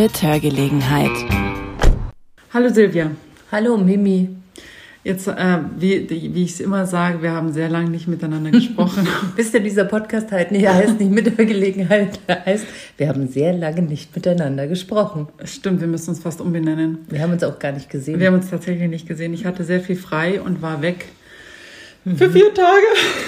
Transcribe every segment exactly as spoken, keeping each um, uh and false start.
mit Hörgelegenheit. Hallo Silvia. Hallo Mimi. Jetzt, äh, wie, wie ich es immer sage, wir haben sehr lange nicht miteinander gesprochen. Bis denn dieser Podcast halt nicht heißt, nicht mit Hörgelegenheit heißt, wir haben sehr lange nicht miteinander gesprochen. Stimmt, wir müssen uns fast umbenennen. Wir haben uns auch gar nicht gesehen. Wir haben uns tatsächlich nicht gesehen. Ich hatte sehr viel frei und war weg. Mhm. Für vier Tage.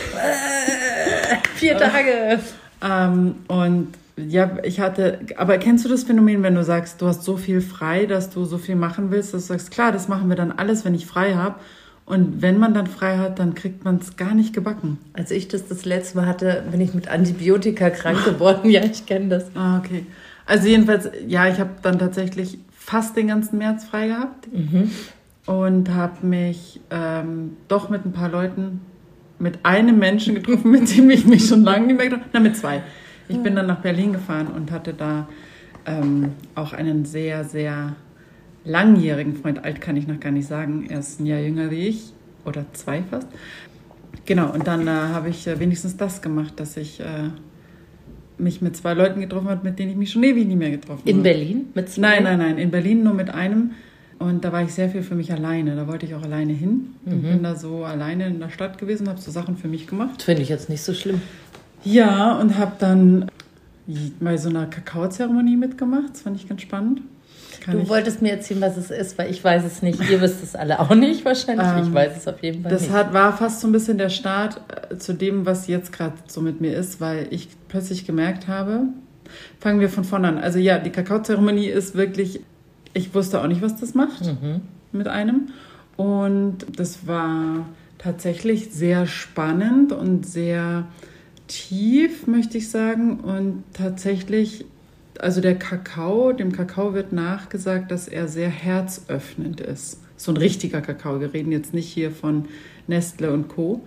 Äh, vier Tage. Ähm, und ja, ich hatte, aber kennst du das Phänomen, wenn du sagst, du hast so viel frei, dass du so viel machen willst, dass du sagst, klar, das machen wir dann alles, wenn ich frei habe. Und wenn man dann frei hat, dann kriegt man es gar nicht gebacken. Als ich das das letzte Mal hatte, bin ich mit Antibiotika krank geworden. Ja, ich kenne das. Ah, okay. Also jedenfalls, ja, ich habe dann tatsächlich fast den ganzen März frei gehabt. Mhm. Und habe mich ähm, doch mit ein paar Leuten, mit einem Menschen getroffen, mit dem ich mich schon lange nicht mehr getroffen habe. Na, mit zwei. Ich bin dann nach Berlin gefahren und hatte da ähm, auch einen sehr, sehr langjährigen Freund. Alt kann ich noch gar nicht sagen. Er ist ein Jahr jünger wie ich. Oder zwei fast. Genau, und dann äh, habe ich äh, wenigstens das gemacht, dass ich äh, mich mit zwei Leuten getroffen habe, mit denen ich mich schon ewig nicht mehr getroffen habe. In Berlin? Mit zwei? Nein, nein, nein. In Berlin nur mit einem. Und da war ich sehr viel für mich alleine. Da wollte ich auch alleine hin. Mhm. Und bin da so alleine in der Stadt gewesen, habe so Sachen für mich gemacht. Das finde ich jetzt nicht so schlimm. Ja, und habe dann bei so einer Kakaozeremonie mitgemacht. Das fand ich ganz spannend. Kann du ich... wolltest mir erzählen, was es ist, weil ich weiß es nicht. Ihr wisst es alle auch nicht wahrscheinlich. Ähm, ich weiß es auf jeden Fall das nicht. Das hat, war fast so ein bisschen der Start äh, zu dem, was jetzt gerade so mit mir ist, weil ich plötzlich gemerkt habe, fangen wir von vorne an. Also ja, die Kakaozeremonie ist wirklich, ich wusste auch nicht, was das macht mhm. mit einem. Und das war tatsächlich sehr spannend und sehr tief, möchte ich sagen. Und tatsächlich, also der Kakao, dem Kakao wird nachgesagt, dass er sehr herzöffnend ist. So ein richtiger Kakao. Wir reden jetzt nicht hier von Nestle und Co.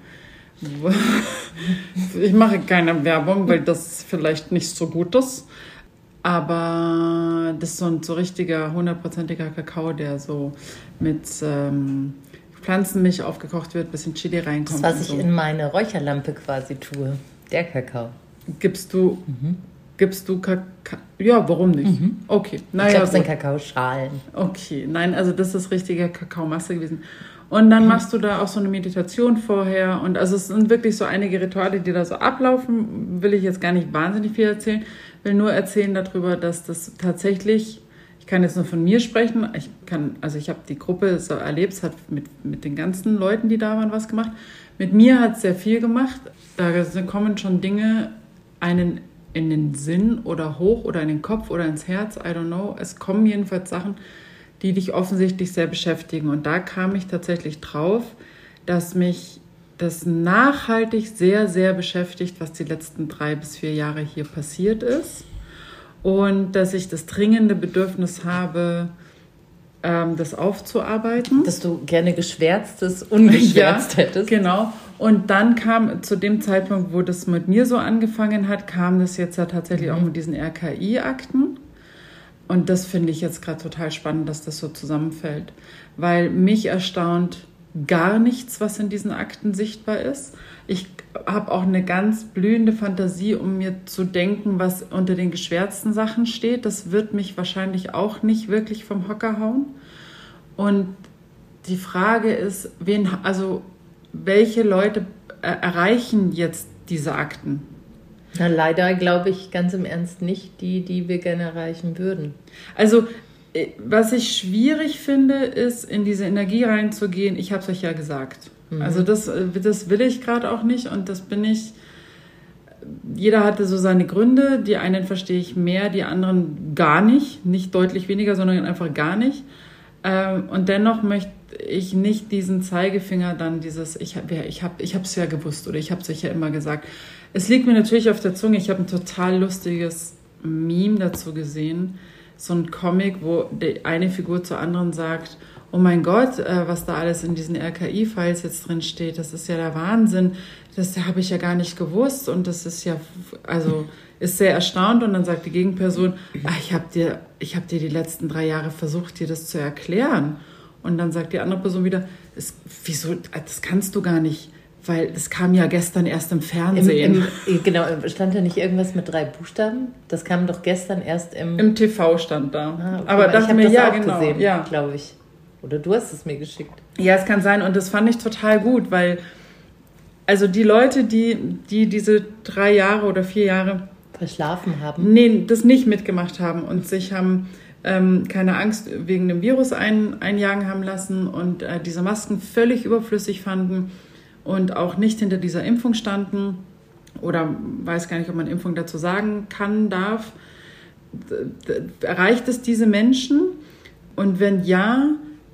Ich mache keine Werbung, weil das vielleicht nicht so gut ist. Aber das ist so ein so richtiger, hundertprozentiger Kakao, der so mit ähm, Pflanzenmilch aufgekocht wird, bisschen Chili reinkommt. Das, was ich so. in meine Räucherlampe quasi tue. Der Kakao. Gibst du, mhm. gibst du Kakao? Ja, warum nicht? Mhm. Okay. Naja, ich glaube, es sind Kakaoschalen. Okay, nein, also das ist richtige Kakaomasse gewesen. Und dann mhm. machst du da auch so eine Meditation vorher. Und also es sind wirklich so einige Rituale, die da so ablaufen. Will ich jetzt gar nicht wahnsinnig viel erzählen. Will nur erzählen darüber, dass das tatsächlich, ich kann jetzt nur von mir sprechen, ich kann, also ich habe die Gruppe so erlebt, es hat mit, mit den ganzen Leuten, die da waren, was gemacht. Mit mir hat es sehr viel gemacht. Da kommen schon Dinge einen in den Sinn oder hoch oder in den Kopf oder ins Herz, I don't know. Es kommen jedenfalls Sachen, die dich offensichtlich sehr beschäftigen. Und da kam ich tatsächlich drauf, dass mich das nachhaltig sehr, sehr beschäftigt, was die letzten drei bis vier Jahre hier passiert ist. Und dass ich das dringende Bedürfnis habe, ähm, das aufzuarbeiten. Dass du gerne Geschwärztes ungeschwärzt ja, hättest. Genau. Und dann kam zu dem Zeitpunkt, wo das mit mir so angefangen hat, kam das jetzt ja tatsächlich mhm. auch mit diesen R K I-Akten. Und das finde ich jetzt gerade total spannend, dass das so zusammenfällt. Weil mich erstaunt gar nichts, was in diesen Akten sichtbar ist. Ich habe auch eine ganz blühende Fantasie, um mir zu denken, was unter den geschwärzten Sachen steht. Das wird mich wahrscheinlich auch nicht wirklich vom Hocker hauen. Und die Frage ist, wen, also welche Leute erreichen jetzt diese Akten? Na, leider glaube ich ganz im Ernst nicht die, die wir gerne erreichen würden. Also was ich schwierig finde, ist, in diese Energie reinzugehen. Ich habe es euch ja gesagt. Mhm. Also das, das will ich gerade auch nicht und das bin ich. Jeder hatte so seine Gründe. Die einen verstehe ich mehr, die anderen gar nicht. Nicht deutlich weniger, sondern einfach gar nicht. Und dennoch möchte ich nicht diesen Zeigefinger dann dieses, ich habe ich hab, ich es ja gewusst oder ich habe es euch ja immer gesagt. Es liegt mir natürlich auf der Zunge. Ich habe ein total lustiges Meme dazu gesehen. So ein Comic, wo die eine Figur zur anderen sagt, oh mein Gott, äh, was da alles in diesen R K I-Files jetzt drin steht, das ist ja der Wahnsinn, das habe ich ja gar nicht gewusst und das ist ja, also ist sehr erstaunt und dann sagt die Gegenperson, ach, ich habe dir, ich habe dir die letzten drei Jahre versucht, dir das zu erklären und dann sagt die andere Person wieder, es, wieso, das kannst du gar nicht weil es kam ja gestern erst im Fernsehen. Im, im, genau, stand da nicht irgendwas mit drei Buchstaben? Das kam doch gestern erst im... Im T V stand da. Ah, okay, aber dachte ich habe mir, das ja, auch genau, gesehen, ja. glaube ich. Oder du hast es mir geschickt. Ja, es kann sein und das fand ich total gut, weil also die Leute, die, die diese drei Jahre oder vier Jahre verschlafen haben, nee, das nicht mitgemacht haben und sich haben ähm, keine Angst wegen dem Virus ein, einjagen haben lassen und äh, diese Masken völlig überflüssig fanden und auch nicht hinter dieser Impfung standen oder weiß gar nicht, ob man Impfung dazu sagen kann, darf. Erreicht es diese Menschen? Und wenn ja,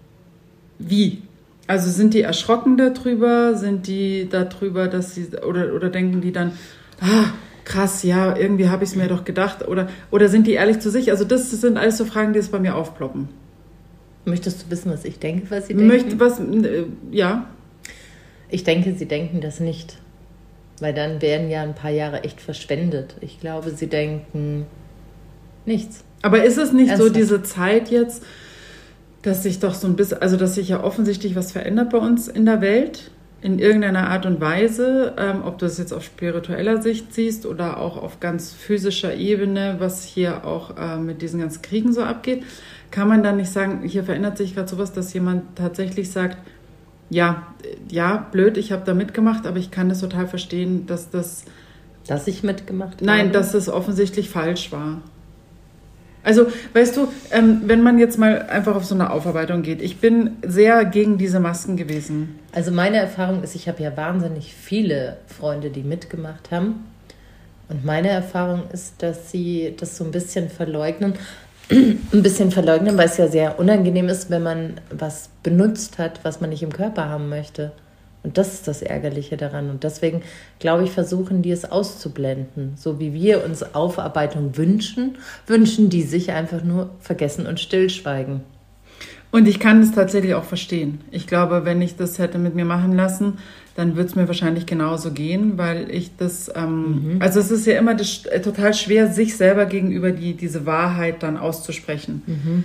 wie? Also sind die erschrocken darüber? Sind die darüber, dass sie, oder, oder denken die dann, ah, krass, ja, irgendwie habe ich es mir doch gedacht. Oder, oder sind die ehrlich zu sich? Also das sind alles so Fragen, die jetzt bei mir aufploppen. Möchtest du wissen, was ich denke, was sie denken? Möchte, was, äh, ja. Ich denke, sie denken das nicht. Weil dann wären ja ein paar Jahre echt verschwendet. Ich glaube, sie denken nichts. Aber ist es nicht Ernsthaft? So diese Zeit jetzt, dass sich doch so ein bisschen, also dass sich ja offensichtlich was verändert bei uns in der Welt, in irgendeiner Art und Weise, ähm, ob du es jetzt auf spiritueller Sicht siehst oder auch auf ganz physischer Ebene, was hier auch äh, mit diesen ganzen Kriegen so abgeht, kann man dann nicht sagen, hier verändert sich gerade sowas, dass jemand tatsächlich sagt, ja, ja, blöd, ich habe da mitgemacht, aber ich kann das total verstehen, dass das... Dass ich mitgemacht habe? Nein, dass das offensichtlich falsch war. Also, weißt du, ähm, wenn man jetzt mal einfach auf so eine Aufarbeitung geht, ich bin sehr gegen diese Masken gewesen. Also meine Erfahrung ist, ich habe ja wahnsinnig viele Freunde, die mitgemacht haben. Und meine Erfahrung ist, dass sie das so ein bisschen verleugnen. ein bisschen verleugnen, weil es ja sehr unangenehm ist, wenn man was benutzt hat, was man nicht im Körper haben möchte. Und das ist das Ärgerliche daran. Und deswegen, glaube ich, versuchen die es auszublenden. So wie wir uns Aufarbeitung wünschen, wünschen die sich einfach nur vergessen und stillschweigen. Und ich kann es tatsächlich auch verstehen. Ich glaube, wenn ich das hätte mit mir machen lassen, dann würde es mir wahrscheinlich genauso gehen, weil ich das, ähm, mhm. also es ist ja immer das, äh, total schwer, sich selber gegenüber die, diese Wahrheit dann auszusprechen. Mhm.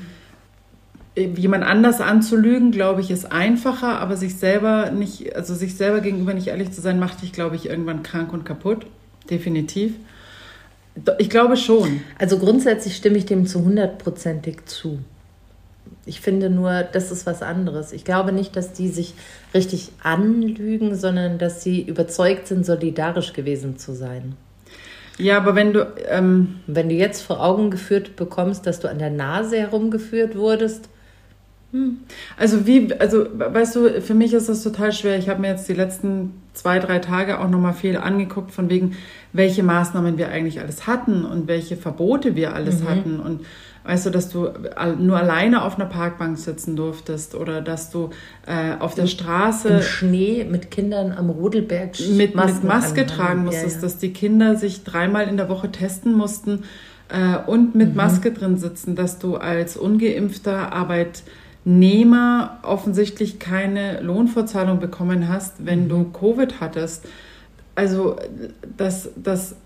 Jemand anders anzulügen, glaube ich, ist einfacher, aber sich selber nicht, also sich selber gegenüber nicht ehrlich zu sein, macht dich, glaube ich, irgendwann krank und kaputt. Definitiv. Ich glaube schon. Also grundsätzlich stimme ich dem zu hundertprozentig zu. Ich finde nur, das ist was anderes. Ich glaube nicht, dass die sich richtig anlügen, sondern dass sie überzeugt sind, solidarisch gewesen zu sein. Ja, aber wenn du... Ähm wenn du jetzt vor Augen geführt bekommst, dass du an der Nase herumgeführt wurdest... Hm. Also wie, also weißt du, für mich ist das total schwer. Ich habe mir jetzt die letzten zwei, drei Tage auch nochmal viel angeguckt, von wegen, welche Maßnahmen wir eigentlich alles hatten und welche Verbote wir alles mhm. hatten. Und weißt du, dass du nur alleine auf einer Parkbank sitzen durftest oder dass du äh, auf der Straße... Im Schnee mit Kindern am Rodelberg mit, mit Maske tragen musstest, ja, ja. dass die Kinder sich dreimal in der Woche testen mussten äh, und mit mhm. Maske drin sitzen, dass du als ungeimpfter Arbeitnehmer offensichtlich keine Lohnfortzahlung bekommen hast, wenn mhm. du Covid hattest. Also, das, das,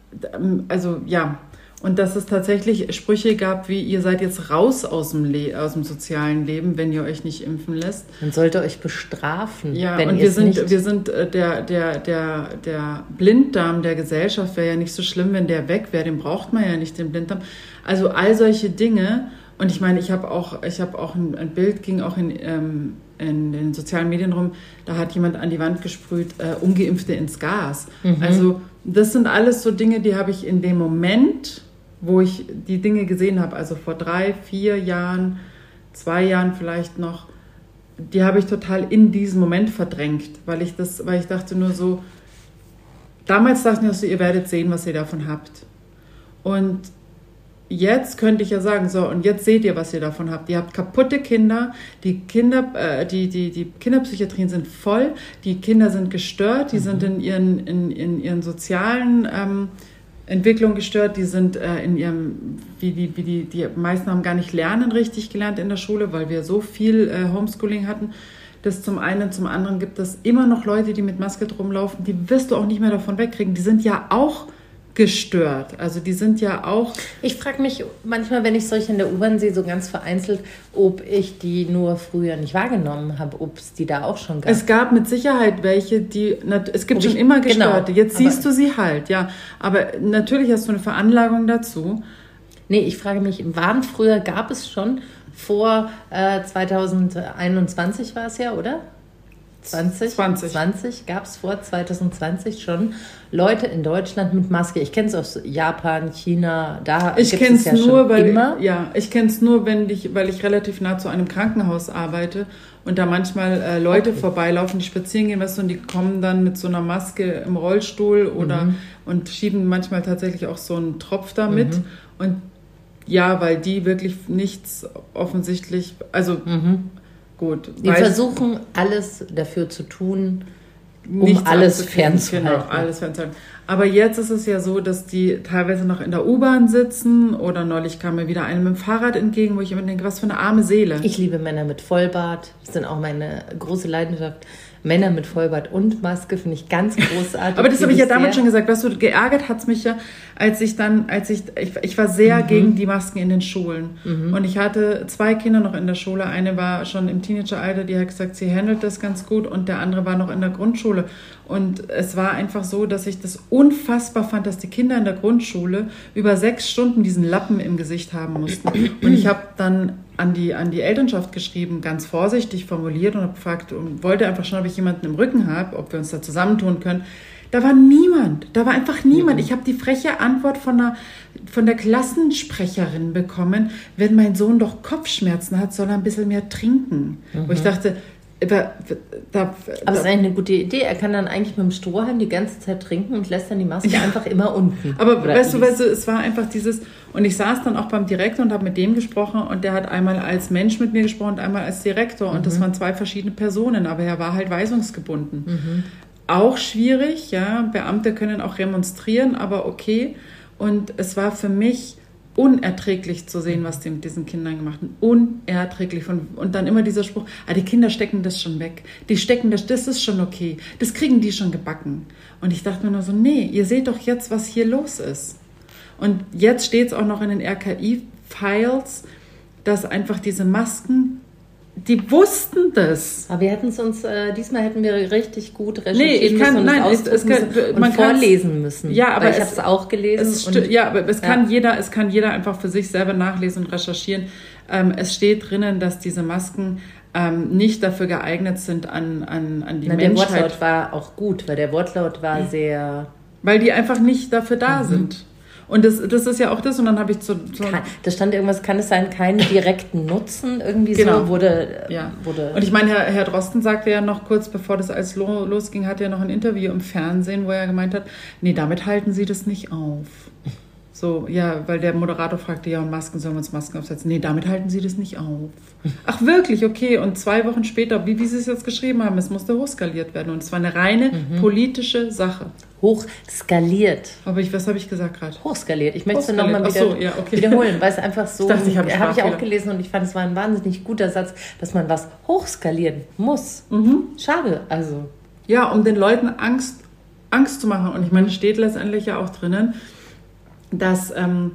also ja... Und dass es tatsächlich Sprüche gab, wie ihr seid jetzt raus aus dem, Le- aus dem sozialen Leben, wenn ihr euch nicht impfen lässt. Man sollte euch bestrafen. Ja, wenn und wir sind, nicht wir sind äh, der, der, der, der Blinddarm der Gesellschaft wäre ja nicht so schlimm, wenn der weg wäre. Den braucht man ja nicht, den Blinddarm. Also all solche Dinge. Und ich meine, ich habe auch, ich habe auch ein, ein Bild, ging auch in, ähm, in den sozialen Medien rum, da hat jemand an die Wand gesprüht, äh, Ungeimpfte ins Gas. Mhm. Also das sind alles so Dinge, die habe ich in dem Moment, wo ich die Dinge gesehen habe, also vor drei, vier Jahren, zwei Jahren vielleicht noch, die habe ich total in diesem Moment verdrängt, weil ich das, weil ich dachte nur so, damals dachte ich nur so, ihr werdet sehen, was ihr davon habt. Und jetzt könnte ich ja sagen, so, und jetzt seht ihr, was ihr davon habt. Ihr habt kaputte Kinder, die Kinder, äh, die, die, die Kinderpsychiatrien sind voll, die Kinder sind gestört, die mhm. sind in ihren, in, in ihren sozialen ähm, Entwicklung gestört, die sind äh, in ihrem, wie die, wie die, die meisten haben gar nicht lernen richtig gelernt in der Schule, weil wir so viel äh, Homeschooling hatten. Das zum einen, zum anderen gibt es immer noch Leute, die mit Maske rumlaufen, die wirst du auch nicht mehr davon wegkriegen. Die sind ja auch gestört. Also die sind ja auch... Ich frage mich manchmal, wenn ich solche in der U-Bahn sehe, so ganz vereinzelt, ob ich die nur früher nicht wahrgenommen habe, ob es die da auch schon gab. Es gab mit Sicherheit welche, die... Es gibt ob schon ich, immer Gestörte. Genau, Jetzt siehst du sie halt, ja. Aber natürlich hast du eine Veranlagung dazu. Nee, ich frage mich, waren früher, gab es schon, vor äh, zwanzig einundzwanzig war es ja, oder? zwanzig? zwanzig. zwanzig gab es vor zwanzig zwanzig schon Leute in Deutschland mit Maske. Ich kenne es aus Japan, China, da ich gibt es ja nur, schon weil, immer. Ja, ich kenne es nur, wenn ich, weil ich relativ nah zu einem Krankenhaus arbeite und da manchmal äh, Leute okay. vorbeilaufen, die spazieren gehen, weißt du, und die kommen dann mit so einer Maske im Rollstuhl oder mhm. und schieben manchmal tatsächlich auch so einen Tropf da mit. Mhm. Und ja, weil die wirklich nichts offensichtlich, also mhm. gut. Die versuchen alles dafür zu tun, um alles fernzuhalten. Genau, alles fernzuhalten. Aber jetzt ist es ja so, dass die teilweise noch in der U-Bahn sitzen oder neulich kam mir wieder einer mit dem Fahrrad entgegen, wo ich immer denke, was für eine arme Seele. Ich liebe Männer mit Vollbart. Das sind auch meine große Leidenschaft. Männer mit Vollbart und Maske finde ich ganz großartig. Aber das habe ich ja damals schon gesagt. Weißt du, geärgert hat es mich ja, als ich dann, als ich, ich, ich war sehr mhm. gegen die Masken in den Schulen. Mhm. Und ich hatte zwei Kinder noch in der Schule. Eine war schon im Teenageralter, die hat gesagt, sie handelt das ganz gut. Und der andere war noch in der Grundschule. Und es war einfach so, dass ich das unfassbar fand, dass die Kinder in der Grundschule über sechs Stunden diesen Lappen im Gesicht haben mussten. Und ich habe dann an die, an die Elternschaft geschrieben, ganz vorsichtig formuliert und habe gefragt und wollte einfach schauen, ob ich jemanden im Rücken habe, ob wir uns da zusammentun können. Da war niemand, da war einfach niemand. Ich habe die freche Antwort von der, von der Klassensprecherin bekommen, wenn mein Sohn doch Kopfschmerzen hat, soll er ein bisschen mehr trinken. Mhm. Wo ich dachte, da, da, aber es ist eigentlich eine gute Idee. Er kann dann eigentlich mit dem Strohhalm die ganze Zeit trinken und lässt dann die Maske ja. einfach immer unten. Aber weißt du, weißt du, es war einfach dieses, und ich saß dann auch beim Direktor und habe mit dem gesprochen und der hat einmal als Mensch mit mir gesprochen und einmal als Direktor und mhm. das waren zwei verschiedene Personen, aber er war halt weisungsgebunden. Mhm. Auch schwierig, ja, Beamte können auch remonstrieren, aber okay. Und es war für mich unerträglich zu sehen, was die mit diesen Kindern gemacht haben. Unerträglich. Und, und dann immer dieser Spruch, ah, die Kinder stecken das schon weg. Die stecken das, das ist schon okay. Das kriegen die schon gebacken. Und ich dachte mir nur so, nee, ihr seht doch jetzt, was hier los ist. Und jetzt steht es auch noch in den R K I-Files, dass einfach diese Masken, die wussten das. Aber wir hätten es uns, äh, diesmal hätten wir richtig gut recherchieren nee, ich kann, müssen und nein, es, es kann, müssen und vorlesen müssen. Ja, aber weil ich habe es auch gelesen. Es und, ja, aber es, ja. Kann jeder, es kann jeder einfach für sich selber nachlesen und recherchieren. Ähm, es steht drinnen, dass diese Masken ähm, nicht dafür geeignet sind, an, an, an die Na, Menschheit. Der Wortlaut war auch gut, weil der Wortlaut war ja. sehr... Weil die einfach nicht dafür da mhm. sind. Und das, das ist ja auch das, und dann habe ich zu... zu kann, da stand irgendwas, kann es sein, keinen direkten Nutzen irgendwie genau. so wurde, ja. wurde... Und ich meine, Herr, Herr Drosten sagte ja noch kurz, bevor das alles lo, losging, hat er noch ein Interview im Fernsehen, wo er gemeint hat, nee, damit halten Sie das nicht auf. So, ja, weil der Moderator fragte, ja, und Masken, sollen wir uns Masken aufsetzen? Nee, damit halten Sie das nicht auf. Ach, wirklich? Okay. Und zwei Wochen später, wie, wie Sie es jetzt geschrieben haben, es musste hochskaliert werden. Und es war eine reine mhm. politische Sache. Hochskaliert. Aber ich, was habe ich gesagt gerade? Hochskaliert. Ich möchte es nochmal wieder so, ja, okay. wiederholen, weil es einfach so, ich ich habe hab ich auch gelesen und ich fand, es war ein wahnsinnig guter Satz, dass man was hochskalieren muss. Mhm. Schade, also. Ja, um den Leuten Angst, Angst zu machen. Und ich meine, es steht letztendlich ja auch drinnen, dass, ähm,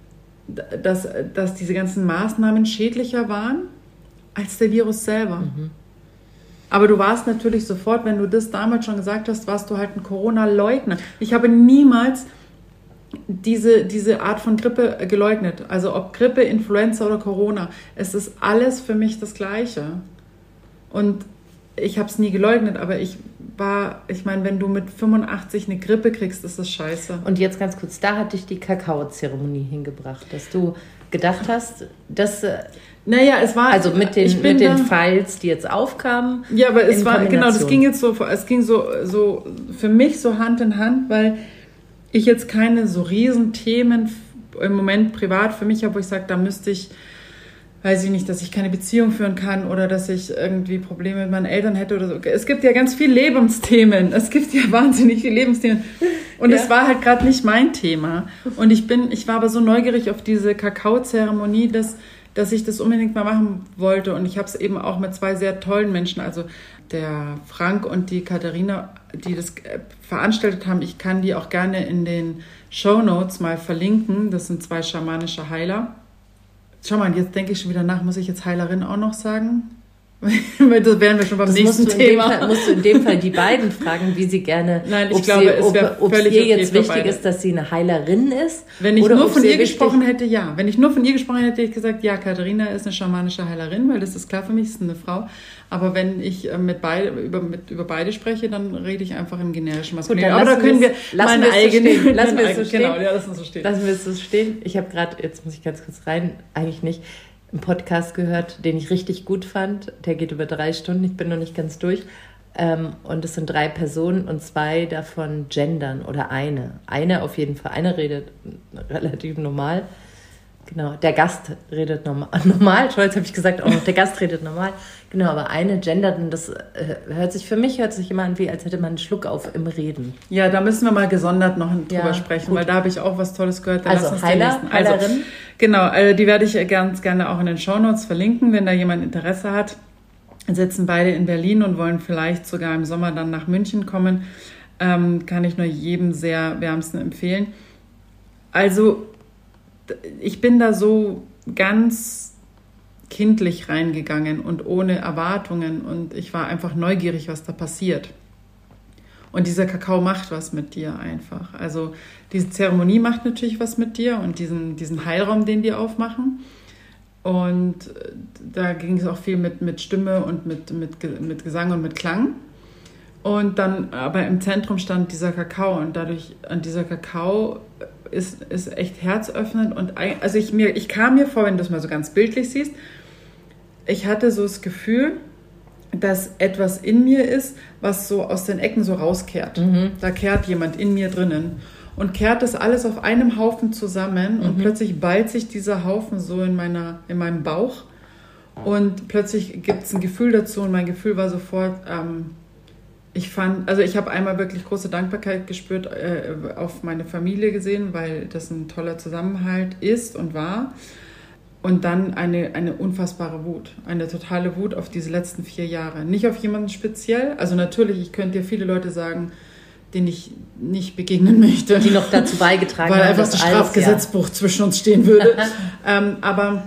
dass, dass diese ganzen Maßnahmen schädlicher waren als der Virus selber. Mhm. Aber du warst natürlich sofort, wenn du das damals schon gesagt hast, warst du halt ein Corona-Leugner. Ich habe niemals diese, diese Art von Grippe geleugnet. Also ob Grippe, Influenza oder Corona, es ist alles für mich das Gleiche. Und ich habe es nie geleugnet, aber ich war, ich meine, wenn du mit fünfundachtzig eine Grippe kriegst, ist das scheiße. Und jetzt ganz kurz, da hat dich die Kakao-Zeremonie hingebracht, dass du gedacht hast, dass... Naja, es war... Also mit den, mit den Files, die jetzt aufkamen. Ja, aber es war, genau, das ging jetzt so, es ging so, so für mich so Hand in Hand, weil ich jetzt keine so riesen Themen im Moment privat für mich habe, wo ich sage, da müsste ich... weiß ich nicht, dass ich keine Beziehung führen kann oder dass ich irgendwie Probleme mit meinen Eltern hätte oder so. Es gibt ja ganz viele Lebensthemen. Es gibt ja wahnsinnig viele Lebensthemen. Und es ja. war halt gerade nicht mein Thema. Und ich bin, ich war aber so neugierig auf diese Kakao-Zeremonie, dass, dass ich das unbedingt mal machen wollte. Und ich habe es eben auch mit zwei sehr tollen Menschen, also der Frank und die Katharina, die das veranstaltet haben, ich kann die auch gerne in den Shownotes mal verlinken. Das sind zwei schamanische Heiler. Schau mal, jetzt denke ich schon wieder nach, muss ich jetzt Heilerin auch noch sagen? Das wären wir schon beim das nächsten musst Thema. Fall, musst du in dem Fall die beiden fragen, wie sie gerne, Nein, ich ob glaube, sie, es ob, ob es ihr jetzt wichtig beide. ist, dass sie eine Heilerin ist. Wenn ich oder nur von ihr wichtig, gesprochen hätte, ja. Wenn ich nur von ihr gesprochen hätte, hätte ich gesagt, ja, Katharina ist eine schamanische Heilerin, weil das ist klar für mich, ist eine Frau. Aber wenn ich mit beide, über, mit, über beide spreche, dann rede ich einfach im generischen Maskulin. Aber da können wir meine eigene... Lassen wir es so stehen. Genau, ja, lassen wir es so stehen. Lassen wir es so stehen. Ich habe gerade, jetzt muss ich ganz kurz rein, eigentlich nicht, einen Podcast gehört, den ich richtig gut fand. Der geht über drei Stunden, ich bin noch nicht ganz durch. Ähm, und es sind drei Personen und zwei davon gendern oder eine. Eine auf jeden Fall. Eine redet relativ normal. Genau, der Gast redet normal. Normal, schon jetzt habe ich gesagt, auch noch der Gast redet normal. Genau, aber eine gendert und das äh, hört sich, für mich hört sich immer an, wie als hätte man einen Schluck auf im Reden. Ja, da müssen wir mal gesondert noch drüber ja, sprechen, gut. weil da habe ich auch was Tolles gehört. Da also Heiler, Heilerin? Also, genau, also die werde ich ganz gerne auch in den Shownotes verlinken, wenn da jemand Interesse hat. Sitzen beide in Berlin und wollen vielleicht sogar im Sommer dann nach München kommen. Ähm, kann ich nur jedem sehr wärmsten empfehlen. Also ich bin da so ganz kindlich reingegangen und ohne Erwartungen und ich war einfach neugierig, was da passiert. Und dieser Kakao macht was mit dir einfach. Also diese Zeremonie macht natürlich was mit dir und diesen, diesen Heilraum, den die aufmachen. Und da ging es auch viel mit, mit Stimme und mit, mit, mit Gesang und mit Klang. Und dann aber im Zentrum stand dieser Kakao und dadurch, und dieser Kakao ist, ist echt herzöffnend. Und also ich, mir, ich kam mir vor, wenn du es mal so ganz bildlich siehst, ich hatte so das Gefühl, dass etwas in mir ist, was so aus den Ecken so rauskehrt. Mhm. Da kehrt jemand in mir drinnen und kehrt das alles auf einem Haufen zusammen und mhm. plötzlich ballt sich dieser Haufen so in, meiner, in meinem Bauch und plötzlich gibt es ein Gefühl dazu und mein Gefühl war sofort, ähm, ich fand, also ich habe einmal wirklich große Dankbarkeit gespürt, äh, auf meine Familie gesehen, weil das ein toller Zusammenhalt ist und war. Und dann eine, eine unfassbare Wut, eine totale Wut auf diese letzten vier Jahre. Nicht auf jemanden speziell, also natürlich, ich könnte dir viele Leute sagen, denen ich nicht begegnen möchte. Die noch dazu beigetragen weil haben, einfach das Strafgesetzbuch ja. zwischen uns stehen würde. ähm, aber,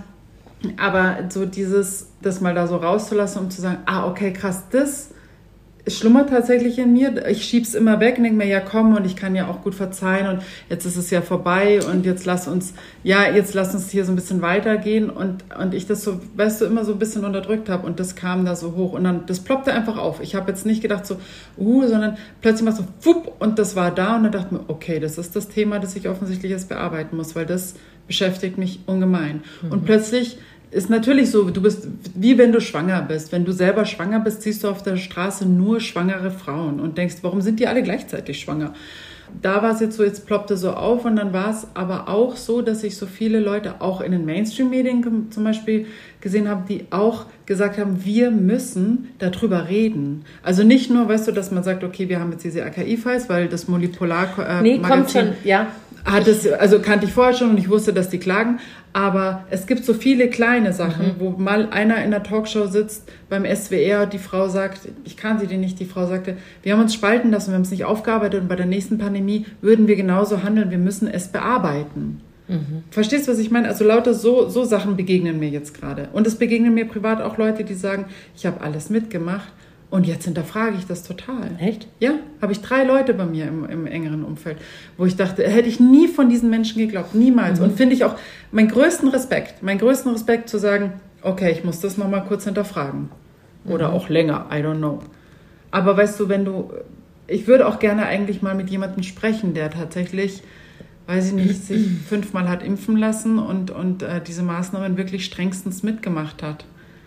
aber so dieses, das mal da so rauszulassen, um zu sagen, ah, okay, krass, das schlummert tatsächlich in mir. Ich schieb's immer weg und denke mir, ja komm, und ich kann ja auch gut verzeihen und jetzt ist es ja vorbei und jetzt lass uns, ja, jetzt lass uns hier so ein bisschen weitergehen und, und ich das so, weißt du, immer so ein bisschen unterdrückt habe und das kam da so hoch und dann, das ploppte einfach auf. Ich habe jetzt nicht gedacht so, uh, sondern plötzlich mal so, fupp, und das war da und dann dachte ich mir, okay, das ist das Thema, das ich offensichtlich jetzt bearbeiten muss, weil das beschäftigt mich ungemein. Mhm. Und plötzlich ist natürlich so, du bist wie wenn du schwanger bist. Wenn du selber schwanger bist, siehst du auf der Straße nur schwangere Frauen und denkst, warum sind die alle gleichzeitig schwanger? Da war es jetzt so, jetzt ploppte so auf und dann war es aber auch so, dass ich so viele Leute auch in den Mainstream-Medien zum Beispiel gesehen habe, die auch gesagt haben, wir müssen darüber reden. Also nicht nur, weißt du, dass man sagt, okay, wir haben jetzt diese A K I-Files, weil das Molecular-Magazin... Nee, kommt schon, ja. Hat es, also kannte ich vorher schon und ich wusste, dass die klagen, aber es gibt so viele kleine Sachen, mhm. wo mal einer in der Talkshow sitzt beim S W R, die Frau sagt, ich kannte die nicht, die Frau sagte, wir haben uns spalten lassen, wir haben es nicht aufgearbeitet und bei der nächsten Pandemie würden wir genauso handeln, wir müssen es bearbeiten. Mhm. Verstehst du, was ich meine? Also lauter so, so Sachen begegnen mir jetzt gerade. Und es begegnen mir privat auch Leute, die sagen, ich habe alles mitgemacht. Und jetzt hinterfrage ich das total. Echt? Ja, habe ich drei Leute bei mir im, im engeren Umfeld, wo ich dachte, hätte ich nie von diesen Menschen geglaubt, niemals. Mhm. Und finde ich auch meinen größten Respekt, meinen größten Respekt zu sagen, okay, ich muss das nochmal kurz hinterfragen. Oder mhm. auch länger, I don't know. Aber weißt du, wenn du, ich würde auch gerne eigentlich mal mit jemandem sprechen, der tatsächlich, weiß ich nicht, sich fünfmal hat impfen lassen und, und äh, diese Maßnahmen wirklich strengstens mitgemacht hat.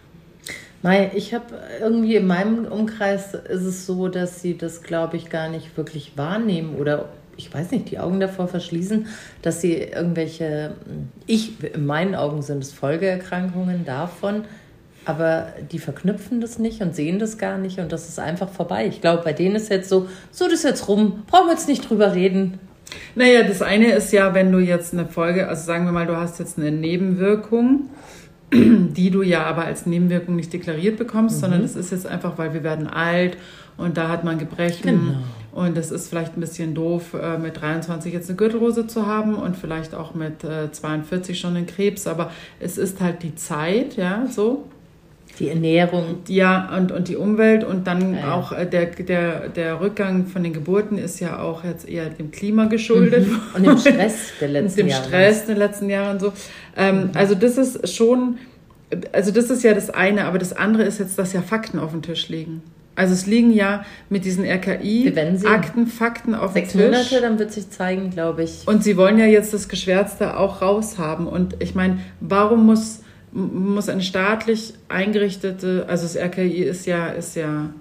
Ich habe irgendwie in meinem Umkreis ist es so, dass sie das, glaube ich, gar nicht wirklich wahrnehmen oder ich weiß nicht, die Augen davor verschließen, dass sie irgendwelche, ich, in meinen Augen sind es Folgeerkrankungen davon, aber die verknüpfen das nicht und sehen das gar nicht und das ist einfach vorbei. Ich glaube, bei denen ist jetzt so, so das ist jetzt rum, brauchen wir jetzt nicht drüber reden. Naja, das eine ist ja, wenn du jetzt eine Folge, also sagen wir mal, du hast jetzt eine Nebenwirkung, die du ja aber als Nebenwirkung nicht deklariert bekommst, mhm. sondern es ist jetzt einfach, weil wir werden alt und da hat man Gebrechen. Genau. Und es ist vielleicht ein bisschen doof, mit dreiundzwanzig jetzt eine Gürtelrose zu haben und vielleicht auch mit zweiundvierzig schon einen Krebs. Aber es ist halt die Zeit, ja, so. Die Ernährung. Ja, und, und die Umwelt und dann ja, ja. auch der, der, der Rückgang von den Geburten ist ja auch jetzt eher dem Klima geschuldet. Mhm. Und dem Stress der letzten Jahre. Dem Stress der letzten Jahre und so. Ähm, mhm. Also das ist schon, also das ist ja das eine, aber das andere ist jetzt, dass ja Fakten auf dem Tisch liegen. Also es liegen ja mit diesen R K I-Akten, Fakten auf dem Tisch. Sechs Monate, dann wird sich zeigen, glaube ich. Und sie wollen ja jetzt das Geschwärzte auch raushaben. Und ich meine, warum muss, muss eine staatlich eingerichtete, also das R K I ist ja, ist ja,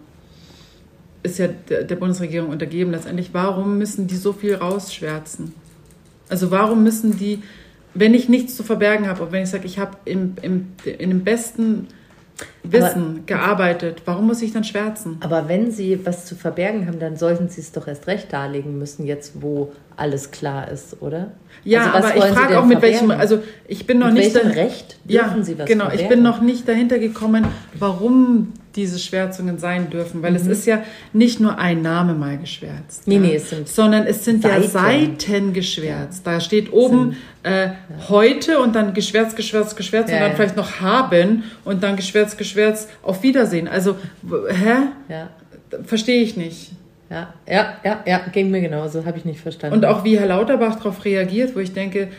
ist ja der, der Bundesregierung untergeben letztendlich, warum müssen die so viel rausschwärzen? Also warum müssen die, wenn ich nichts zu verbergen habe und wenn ich sage, ich habe im, im, in dem besten Wissen aber, gearbeitet. Warum muss ich dann schwärzen? Aber wenn Sie was zu verbergen haben, dann sollten Sie es doch erst recht darlegen müssen, jetzt wo alles klar ist, oder? Ja, also, aber ich frage auch mit welchem, also ich bin noch mit nicht... Mit welchem da, Recht dürfen ja, Sie was genau, verbergen? Ich bin noch nicht dahinter gekommen, warum diese Schwärzungen sein dürfen, weil mhm. es ist ja nicht nur ein Name mal geschwärzt, nee, ja, nee, es sind sondern es sind Seiten. ja Seiten geschwärzt. Ja. Da steht oben äh, ja. heute und dann geschwärzt, geschwärzt, geschwärzt ja, und dann ja. vielleicht noch haben und dann geschwärzt, geschwärzt, auf Wiedersehen. Also, hä? Ja. Verstehe ich nicht. Ja, ja, ja, ja, ging mir genauso, habe ich nicht verstanden. Und auch wie Herr Lauterbach darauf reagiert, wo ich denke,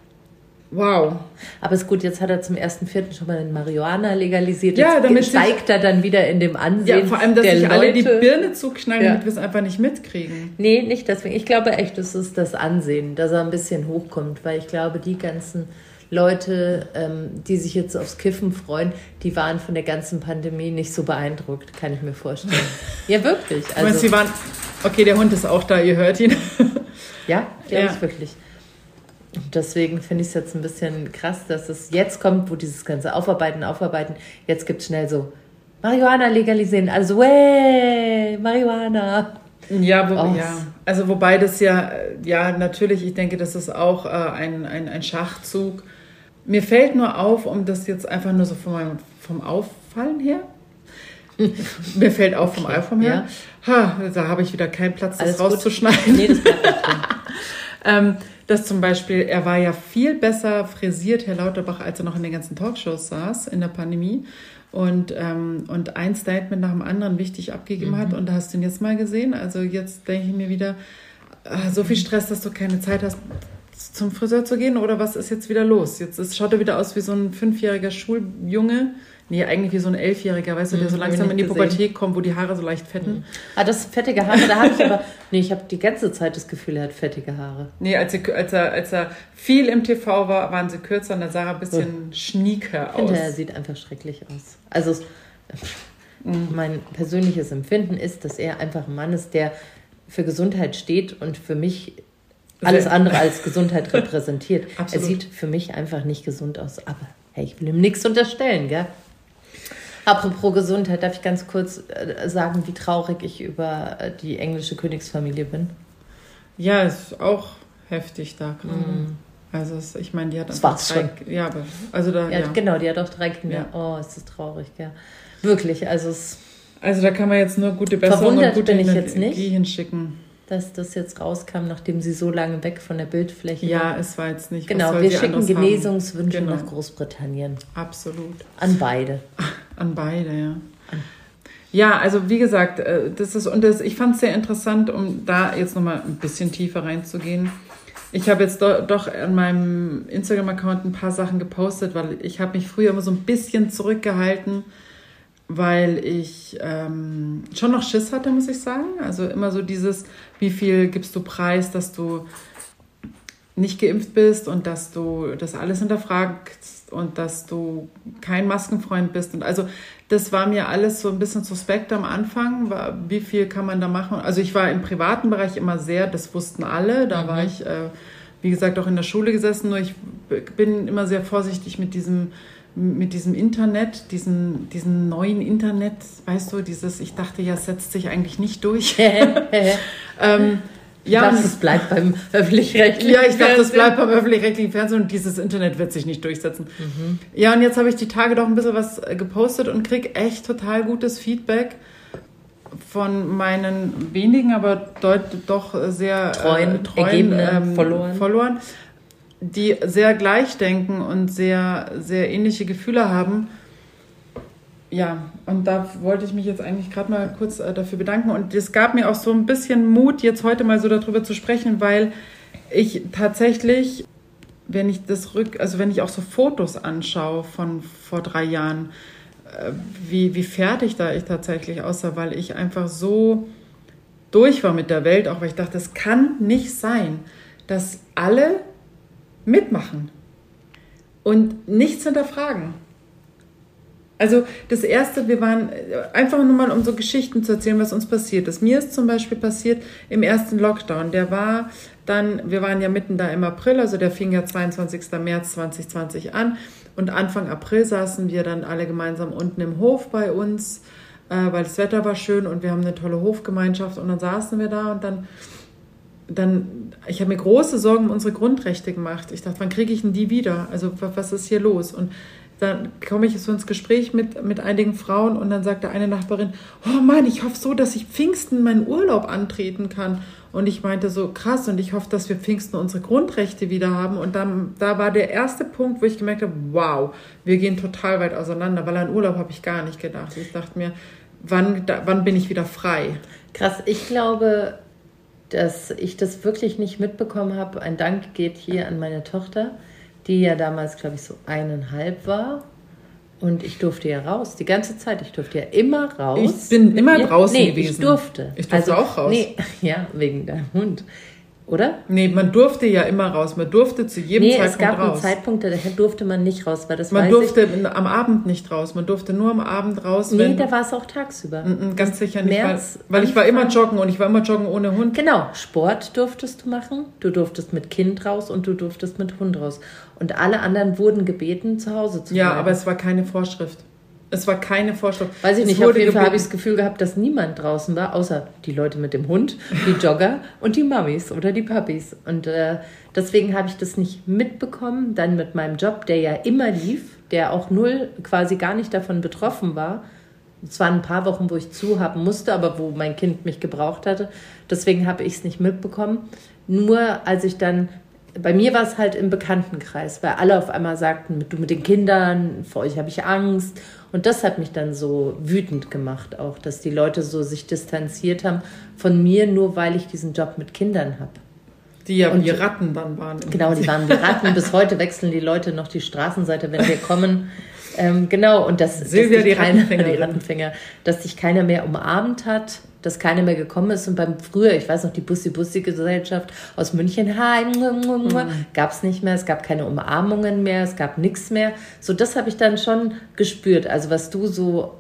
wow. Aber ist gut, jetzt hat er zum ersten Vierten schon mal den Marihuana legalisiert. Ja, jetzt damit steigt er dann wieder in dem Ansehen. Ja, vor allem, dass der sich Leute alle die Birne zuknallen, ja. damit wir es einfach nicht mitkriegen. Nee, nicht deswegen. Ich glaube echt, das ist das Ansehen, dass er ein bisschen hochkommt, weil ich glaube, die ganzen Leute, ähm, die sich jetzt aufs Kiffen freuen, die waren von der ganzen Pandemie nicht so beeindruckt, kann ich mir vorstellen. Ja, wirklich. Also, meinst, sie waren, okay, der Hund ist auch da, ihr hört ihn. Ja, glaube ja. ich wirklich. Und deswegen finde ich es jetzt ein bisschen krass, dass es jetzt kommt, wo dieses ganze Aufarbeiten, Aufarbeiten, jetzt gibt es schnell so Marihuana legalisieren, also wey, Marihuana. Ja, wo, oh. ja, also wobei das ja, ja natürlich, ich denke, das ist auch äh, ein, ein, ein Schachzug. Mir fällt nur auf, um das jetzt einfach nur so vom, vom Auffallen her, mir fällt auf vom okay. Auffallen her, ja. ha, da habe ich wieder keinen Platz, das Alles rauszuschneiden. Nee, das bleibt nicht drin. ähm, dass zum Beispiel, er war ja viel besser frisiert, Herr Lauterbach, als er noch in den ganzen Talkshows saß in der Pandemie und, ähm, und ein Statement nach dem anderen wichtig abgegeben mhm. hat. Und da hast du ihn jetzt mal gesehen. Also jetzt denke ich mir wieder, äh, so viel Stress, dass du keine Zeit hast, zum Friseur zu gehen, oder was ist jetzt wieder los? Jetzt ist, schaut er wieder aus wie so ein fünfjähriger Schuljunge. Nee, eigentlich wie so ein Elfjähriger, weißt du, der so langsam in die gesehen. Pubertät kommt, wo die Haare so leicht fetten. Mhm. Ah, das fettige Haare, da habe ich aber... Nee, ich habe die ganze Zeit das Gefühl, er hat fettige Haare. Nee, als er, als er, als er viel im T V war, waren sie kürzer und da sah er ein bisschen oh. schnieker aus. Ich finde, er sieht einfach schrecklich aus. Also es, mhm. mein persönliches Empfinden ist, dass er einfach ein Mann ist, der für Gesundheit steht und für mich alles andere als Gesundheit repräsentiert. Er sieht für mich einfach nicht gesund aus. Aber hey, ich will ihm nichts unterstellen, gell? Apropos Gesundheit, darf ich ganz kurz sagen, wie traurig ich über die englische Königsfamilie bin? Ja, ist auch heftig da gerade. Mm. Also es, ich meine, die hat einfach das drei... Schon. Ja, aber, also da, ja, ja, genau, die hat auch drei Kinder. Ja. Oh, ist das traurig, gell? Wirklich, also es... Also da kann man jetzt nur gute Besserung und gute bin ich jetzt nicht, hinschicken. Dass das jetzt rauskam, nachdem sie so lange weg von der Bildfläche ja, war. Ja, es war jetzt nicht... Genau, wir schicken Genesungswünsche genau. nach Großbritannien. Absolut. An beide. An beide, ja. Ja, also wie gesagt, das ist, und das, ich fand es sehr interessant, um da jetzt nochmal ein bisschen tiefer reinzugehen. Ich habe jetzt do, doch an meinem Instagram-Account ein paar Sachen gepostet, weil ich habe mich früher immer so ein bisschen zurückgehalten, weil ich ähm, schon noch Schiss hatte, muss ich sagen. Also immer so dieses, wie viel gibst du preis, dass du nicht geimpft bist und dass du das alles hinterfragst und dass du kein Maskenfreund bist. Und also das war mir alles so ein bisschen suspekt am Anfang. War, wie viel kann man da machen? Also ich war im privaten Bereich immer sehr, das wussten alle. Da mhm. war ich, äh, wie gesagt, auch in der Schule gesessen. Nur ich bin immer sehr vorsichtig mit diesem mit diesem Internet, diesen, diesen neuen Internet, weißt du, dieses, ich dachte ja, es setzt sich eigentlich nicht durch. ähm, ja, dachte, es bleibt beim öffentlich-rechtlichen Fernsehen. Ja, ich dachte, es bleibt beim öffentlich-rechtlichen Fernsehen und dieses Internet wird sich nicht durchsetzen. Mhm. Ja, und jetzt habe ich die Tage doch ein bisschen was gepostet und kriege echt total gutes Feedback. von meinen wenigen, aber deut- doch sehr treuen, äh, treuen ähm, verloren. verloren, die sehr gleich denken und sehr, sehr ähnliche Gefühle haben. Ja, und da wollte ich mich jetzt eigentlich gerade mal kurz äh, dafür bedanken. Und es gab mir auch so ein bisschen Mut, jetzt heute mal so darüber zu sprechen, weil ich tatsächlich, wenn ich das rück, also wenn ich auch so Fotos anschaue von vor drei Jahren, äh, wie, wie fertig da ich tatsächlich aussah, weil ich einfach so durch war mit der Welt, auch weil ich dachte, es kann nicht sein, dass alle mitmachen und nichts hinterfragen. Also das Erste, wir waren einfach nur mal, um so Geschichten zu erzählen, was uns passiert ist. Mir ist zum Beispiel passiert im ersten Lockdown, der war dann, wir waren ja mitten da im April, also der fing ja zweiundzwanzigsten März zwanzig zwanzig an und Anfang April saßen wir dann alle gemeinsam unten im Hof bei uns, äh, weil das Wetter war schön und wir haben eine tolle Hofgemeinschaft und dann saßen wir da und dann Dann, ich habe mir große Sorgen um unsere Grundrechte gemacht. Ich dachte, wann kriege ich denn die wieder? Also was ist hier los? Und dann komme ich so ins Gespräch mit, mit einigen Frauen und dann sagte eine Nachbarin, oh Mann, ich hoffe so, dass ich Pfingsten meinen Urlaub antreten kann. Und ich meinte so, krass, und ich hoffe, dass wir Pfingsten unsere Grundrechte wieder haben. Und dann, da war der erste Punkt, wo ich gemerkt habe, wow, wir gehen total weit auseinander, weil an Urlaub habe ich gar nicht gedacht. Ich dachte mir, wann, da, wann bin ich wieder frei? Krass, ich glaube, dass ich das wirklich nicht mitbekommen habe. Ein Dank geht hier an meine Tochter, die ja damals, glaube ich, so eineinhalb war. Und ich durfte ja raus, die ganze Zeit. Ich durfte ja immer raus. Ich bin immer ja, draußen nee, gewesen. Ich durfte. Ich durfte also, auch raus. Nee, ja, wegen deinem Hund. Oder? Nee, man durfte ja immer raus. Man durfte zu jedem nee, Zeitpunkt raus. Nee, es gab raus. einen Zeitpunkt, da durfte man nicht raus. Weil das man weiß durfte ich. am Abend nicht raus. Man durfte nur am Abend raus. Nee, wenn, da war es auch tagsüber. M-m, ganz sicher nicht. März, weil weil ich war immer joggen und ich war immer joggen ohne Hund. Genau, Sport durftest du machen. Du durftest mit Kind raus und du durftest mit Hund raus. Und alle anderen wurden gebeten, zu Hause zu bleiben. Ja, aber es war keine Vorschrift. Es war keine Vorschrift. Weiß ich es nicht, auf jeden Fall habe ich gebeten. das Gefühl gehabt, dass niemand draußen war, außer die Leute mit dem Hund, die Jogger und die Mamis oder die Papis. Und äh, deswegen habe ich das nicht mitbekommen. Dann mit meinem Job, der ja immer lief, der auch null quasi gar nicht davon betroffen war. Es waren ein paar Wochen, wo ich zu haben musste, aber wo mein Kind mich gebraucht hatte. Deswegen habe ich es nicht mitbekommen. Nur als ich dann... Bei mir war es halt im Bekanntenkreis, weil alle auf einmal sagten, du mit den Kindern, vor euch habe ich Angst. Und das hat mich dann so wütend gemacht auch, dass die Leute so sich distanziert haben von mir, nur weil ich diesen Job mit Kindern habe. Die ja wie Ratten dann waren. Genau, die waren wie Ratten. Bis heute wechseln die Leute noch die Straßenseite, wenn wir kommen. Ähm, genau, und dass, Silvia, dass die, keiner, Rattenfänger, die Rattenfänger, dass sich keiner mehr umarmt hat, dass keiner mehr gekommen ist. Und beim früher, ich weiß noch, die Bussi-Bussi-Gesellschaft aus München, hi, mhm. gab es nicht mehr. Es gab keine Umarmungen mehr, es gab nichts mehr. So, das habe ich dann schon gespürt. Also was du so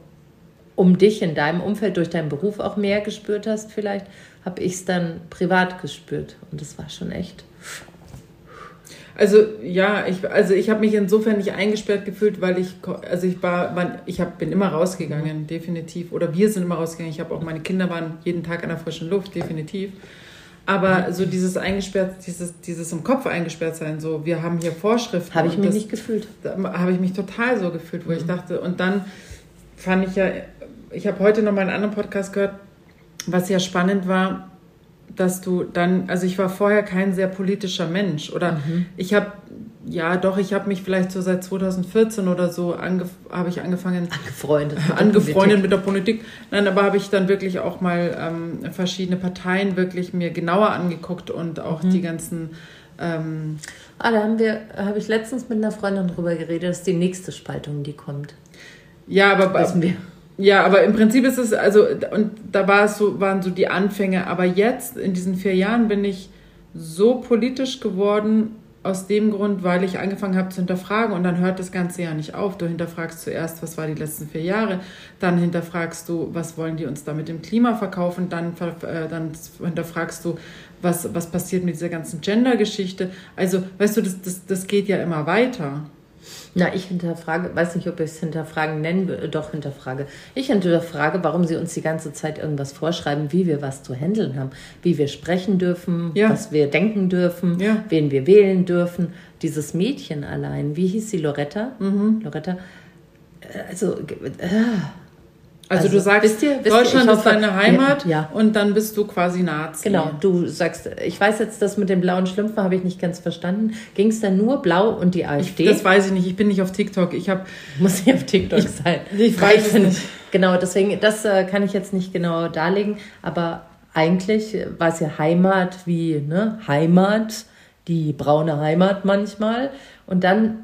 um dich in deinem Umfeld durch deinen Beruf auch mehr gespürt hast vielleicht, habe ich es dann privat gespürt. Und das war schon echt... Also ja, ich, also ich habe mich insofern nicht eingesperrt gefühlt, weil ich, also ich war, war ich hab, bin immer rausgegangen, definitiv. Oder wir sind immer rausgegangen. Ich habe auch, meine Kinder waren jeden Tag an der frischen Luft, definitiv. Aber so dieses eingesperrt, dieses, dieses im Kopf eingesperrt sein, so wir haben hier Vorschriften. Habe ich mich das, nicht gefühlt. Da habe ich mich total so gefühlt, wo mhm. ich dachte, und dann fand ich ja, ich habe heute noch mal einen anderen Podcast gehört, was ja spannend war, dass du dann, also ich war vorher kein sehr politischer Mensch oder mhm. ich habe, ja doch, ich habe mich vielleicht so seit zwanzig vierzehn oder so, angef- habe ich angefangen, angefreundet, mit, angefreundet der mit der Politik, nein, aber habe ich dann wirklich auch mal ähm, verschiedene Parteien wirklich mir genauer angeguckt und auch mhm. die ganzen... Ähm, ah, da haben wir, habe ich letztens mit einer Freundin drüber geredet, das ist die nächste Spaltung, die kommt. Ja, aber... Wissen wir. Ja, aber im Prinzip ist es, also, und da war es so, waren so die Anfänge, aber jetzt, in diesen vier Jahren, bin ich so politisch geworden, aus dem Grund, weil ich angefangen habe zu hinterfragen und dann hört das Ganze ja nicht auf. Du hinterfragst zuerst, was war die letzten vier Jahre, dann hinterfragst du, was wollen die uns da mit dem Klima verkaufen, dann, äh, dann hinterfragst du, was, was passiert mit dieser ganzen Gender-Geschichte. Also, weißt du, das, das, das geht ja immer weiter. Na, ich hinterfrage, weiß nicht, ob ich es hinterfragen nennen würde, doch hinterfrage. Ich hinterfrage, warum sie uns die ganze Zeit irgendwas vorschreiben, wie wir was zu handeln haben, wie wir sprechen dürfen, ja. was wir denken dürfen, ja. wen wir wählen dürfen. Dieses Mädchen allein, wie hieß sie, Loretta? Mhm. Loretta, also, äh, Also, also du sagst, wisst ihr, wisst Deutschland ihr, hoffe, ist deine Heimat ja. und dann bist du quasi Nazi. Genau, du sagst, ich weiß jetzt, das mit den blauen Schlümpfen habe ich nicht ganz verstanden. Ging es dann nur blau und die AfD? Ich, das weiß ich nicht, ich bin nicht auf TikTok. Ich hab, Muss nicht auf TikTok ich, sein. Ich weiß es nicht. Genau, deswegen, das äh, kann ich jetzt nicht genau darlegen, aber eigentlich war es ja Heimat wie, ne, Heimat, die braune Heimat manchmal. Und dann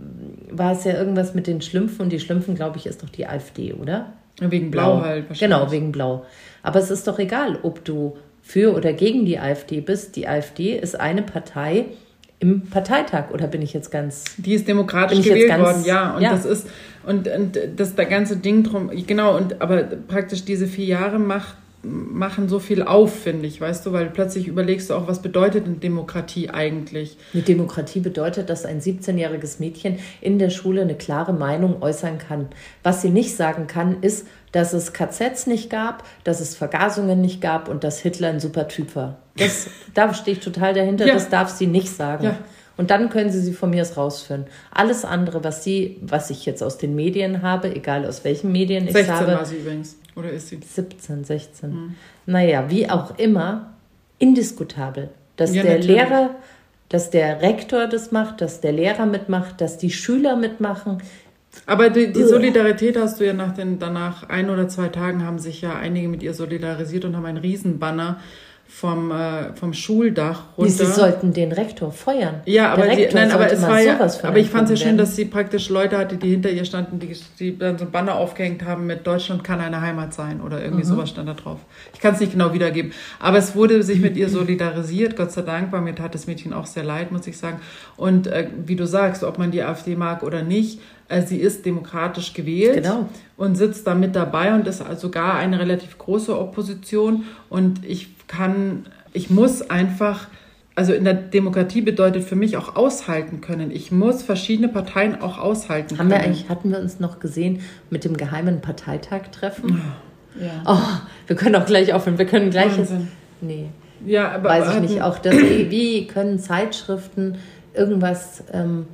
war es ja irgendwas mit den Schlümpfen und die Schlümpfen, glaube ich, ist doch die AfD, oder? Wegen Blau, Blau halt wahrscheinlich. Genau, wegen Blau. Aber es ist doch egal, ob du für oder gegen die AfD bist. Die AfD ist eine Partei im Parteitag, oder bin ich jetzt ganz... Die ist demokratisch gewählt ganz, worden, ja. Und ja. das ist, und, und das der ganze Ding drum, genau, und aber praktisch diese vier Jahre macht machen so viel auf, finde ich, weißt du, weil plötzlich überlegst du auch, was bedeutet denn Demokratie eigentlich? Eine Demokratie bedeutet, dass ein siebzehnjähriges Mädchen in der Schule eine klare Meinung äußern kann. Was sie nicht sagen kann, ist, dass es K Zs nicht gab, dass es Vergasungen nicht gab und dass Hitler ein super Typ war. Das, da stehe ich total dahinter, ja. Das darf sie nicht sagen. Ja. Und dann können sie sie von mir aus rausführen. Alles andere, was sie, was ich jetzt aus den Medien habe, egal aus welchen Medien ich habe. sechzehn war sie übrigens. Oder ist sie? siebzehn, sechzehn. Hm. Naja, wie auch immer, indiskutabel. Dass ja, der natürlich. Lehrer, dass der Rektor das macht, dass der Lehrer mitmacht, dass die Schüler mitmachen. Aber die, die Solidarität hast du ja nach den, danach ein oder zwei Tagen haben sich ja einige mit ihr solidarisiert und haben einen Riesenbanner vom, äh, vom Schuldach runter. Sie sollten den Rektor feuern. Ja, aber, die, nein, aber es war ja, aber ich fand es ja schön, dass sie praktisch Leute hatte, die hinter ihr standen, die, die dann so ein Banner aufgehängt haben mit Deutschland kann eine Heimat sein oder irgendwie mhm. sowas stand da drauf. Ich kann es nicht genau wiedergeben. Aber es wurde sich mit ihr solidarisiert, Gott sei Dank, weil mir tat das Mädchen auch sehr leid, muss ich sagen. Und äh, wie du sagst, ob man die AfD mag oder nicht, äh, sie ist demokratisch gewählt genau. und sitzt da mit dabei und ist sogar eine relativ große Opposition. Und ich kann, ich muss einfach, also in der Demokratie bedeutet für mich auch aushalten können. Ich muss verschiedene Parteien auch aushalten Haben können. Wir eigentlich, hatten wir uns noch gesehen mit dem geheimen Parteitag-Treffen? Ja. Oh, wir können auch gleich aufhören. Wir können gleich jetzt, nee, ja, aber, weiß ich aber, nicht. Auch das, wie können Zeitschriften irgendwas ähm,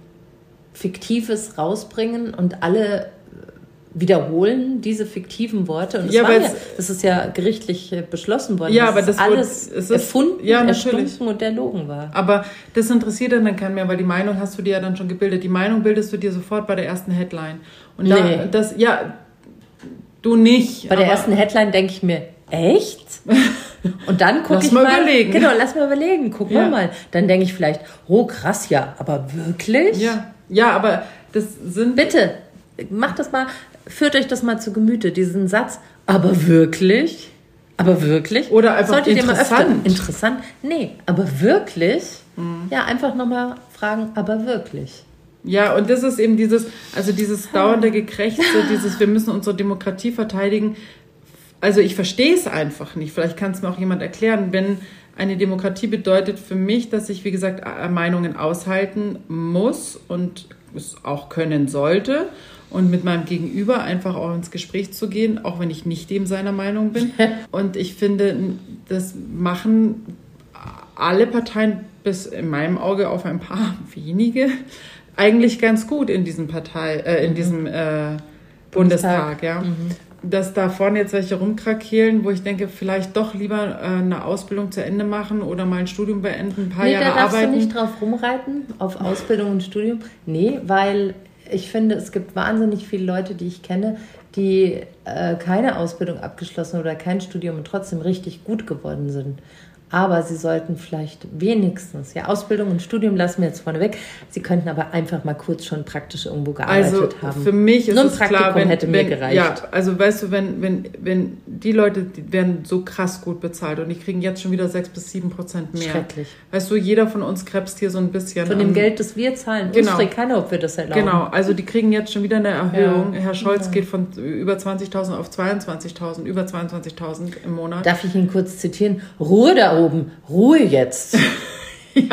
Fiktives rausbringen und alle wiederholen diese fiktiven Worte. Und das, ja, war ja, das ist ja gerichtlich beschlossen worden. Ja, aber das alles wurde, es ist, erfunden, ja, erstunken und erlogen war. Aber das interessiert dann keinen mehr, weil die Meinung hast du dir ja dann schon gebildet. Die Meinung bildest du dir sofort bei der ersten Headline. Und da, nee. das, ja, du nicht. Bei der ersten Headline denke ich mir, echt? Und dann gucke ich mal. mal überlegen. Genau, lass mal überlegen. Guck ja. mal. Dann denke ich vielleicht, oh krass, ja, aber wirklich? Ja, ja, aber das sind... Bitte, macht das mal... Führt euch das mal zu Gemüte, diesen Satz, aber wirklich? Aber wirklich? Oder einfach Solltet interessant. Ihr mal öfter, interessant? Nee, aber wirklich? Mhm. Ja, einfach nochmal fragen, aber wirklich? Ja, und das ist eben dieses, also dieses dauernde Gekrächze, dieses, wir müssen unsere Demokratie verteidigen. Also ich verstehe es einfach nicht. Vielleicht kann es mir auch jemand erklären, wenn eine Demokratie bedeutet für mich, dass ich, wie gesagt, Meinungen aushalten muss und es auch können sollte. Und mit meinem Gegenüber einfach auch ins Gespräch zu gehen, auch wenn ich nicht dem seiner Meinung bin. Und ich finde, das machen alle Parteien, bis in meinem Auge auf ein paar wenige, eigentlich ganz gut in diesem Partei, äh, in mhm. diesem äh, Bundestag. Bundestag ja. Mhm. Dass da vorne jetzt welche rumkrakehlen, wo ich denke, vielleicht doch lieber äh, eine Ausbildung zu Ende machen oder mal ein Studium beenden, ein paar nee, Jahre arbeiten. Nee, da darfst du nicht drauf rumreiten, auf Ausbildung und Studium. Nee, weil... Ich finde, es gibt wahnsinnig viele Leute, die ich kenne, die äh, keine Ausbildung abgeschlossen oder kein Studium und trotzdem richtig gut geworden sind. Aber sie sollten vielleicht wenigstens, ja, Ausbildung und Studium lassen wir jetzt vorne weg, sie könnten aber einfach mal kurz schon praktisch irgendwo gearbeitet also haben. Also für mich ist Nur ein es Praktikum klar, wenn, hätte mir wenn, gereicht. Ja, also weißt du, wenn, wenn, wenn die Leute, die werden so krass gut bezahlt und die kriegen jetzt schon wieder sechs bis sieben Prozent mehr. Schrecklich. Weißt du, jeder von uns krebst hier so ein bisschen. Von dem um, Geld, das wir zahlen. Genau. Uns fragt keiner, ob wir das erlauben. Genau, also die kriegen jetzt schon wieder eine Erhöhung. Ja. Herr Scholz ja. geht von über zwanzigtausend auf zweiundzwanzigtausend, über zweiundzwanzigtausend im Monat. Darf ich ihn kurz zitieren? Ruhe da oben, Ruhe jetzt. ja.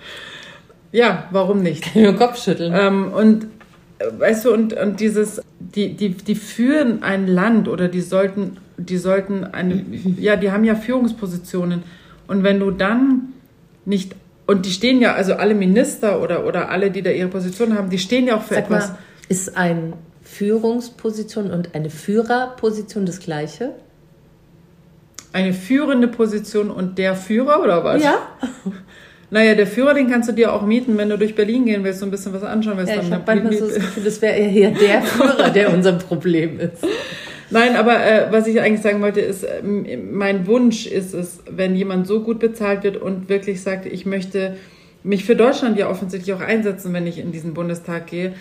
Ja, warum nicht? Kann ich nur Kopf schütteln. Ähm, und weißt du, und, und dieses, die, die, die führen ein Land oder die sollten, die sollten eine, ja, die haben ja Führungspositionen. Und wenn du dann nicht, und die stehen ja, also alle Minister oder, oder alle, die da ihre Position haben, die stehen ja auch für Sag etwas. Mal, ist ein Führungsposition und eine Führerposition das Gleiche? Eine führende Position und der Führer, oder was? Ja. Naja, der Führer, den kannst du dir auch mieten, wenn du durch Berlin gehen willst, so ein bisschen was anschauen willst. Ja, ich habe manchmal so das Gefühl, das wäre eher der Führer, der unser Problem ist. Nein, aber äh, was ich eigentlich sagen wollte, ist, äh, mein Wunsch ist es, wenn jemand so gut bezahlt wird und wirklich sagt, ich möchte mich für Deutschland ja offensichtlich auch einsetzen, wenn ich in diesen Bundestag gehe,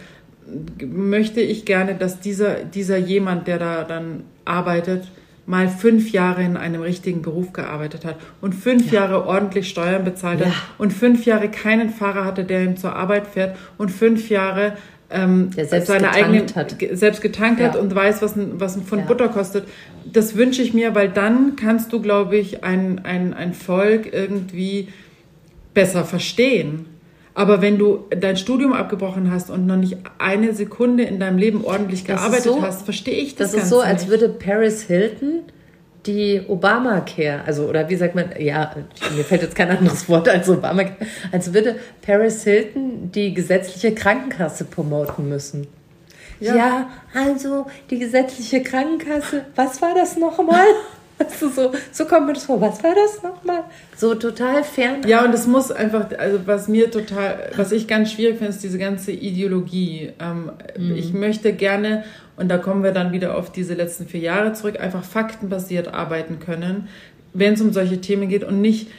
möchte ich gerne, dass dieser, dieser jemand, der da dann arbeitet, mal fünf Jahre in einem richtigen Beruf gearbeitet hat und fünf ja. Jahre ordentlich Steuern bezahlt hat ja. und fünf Jahre keinen Fahrer hatte, der ihm zur Arbeit fährt und fünf Jahre ähm, seine eigene hat. selbst getankt ja. hat und weiß, was ein, was ein Pfund ja. Butter kostet. Das wünsche ich mir, weil dann kannst du, glaube ich, ein, ein, ein Volk irgendwie besser verstehen. Aber wenn du dein Studium abgebrochen hast und noch nicht eine Sekunde in deinem Leben ordentlich gearbeitet so, hast, verstehe ich das, das Ganze Das ist so, als nicht. würde Paris Hilton die Obamacare, also oder wie sagt man, ja, mir fällt jetzt kein anderes Wort als Obamacare, als würde Paris Hilton die gesetzliche Krankenkasse promoten müssen. Ja, ja also die gesetzliche Krankenkasse, was war das nochmal? Also so, so kommt mir das vor. Was war das nochmal? So total fern. Ja, und es muss einfach, also was mir total, was ich ganz schwierig finde, ist diese ganze Ideologie. Ähm, mhm. Ich möchte gerne, und da kommen wir dann wieder auf diese letzten vier Jahre zurück, einfach faktenbasiert arbeiten können, wenn es um solche Themen geht und nicht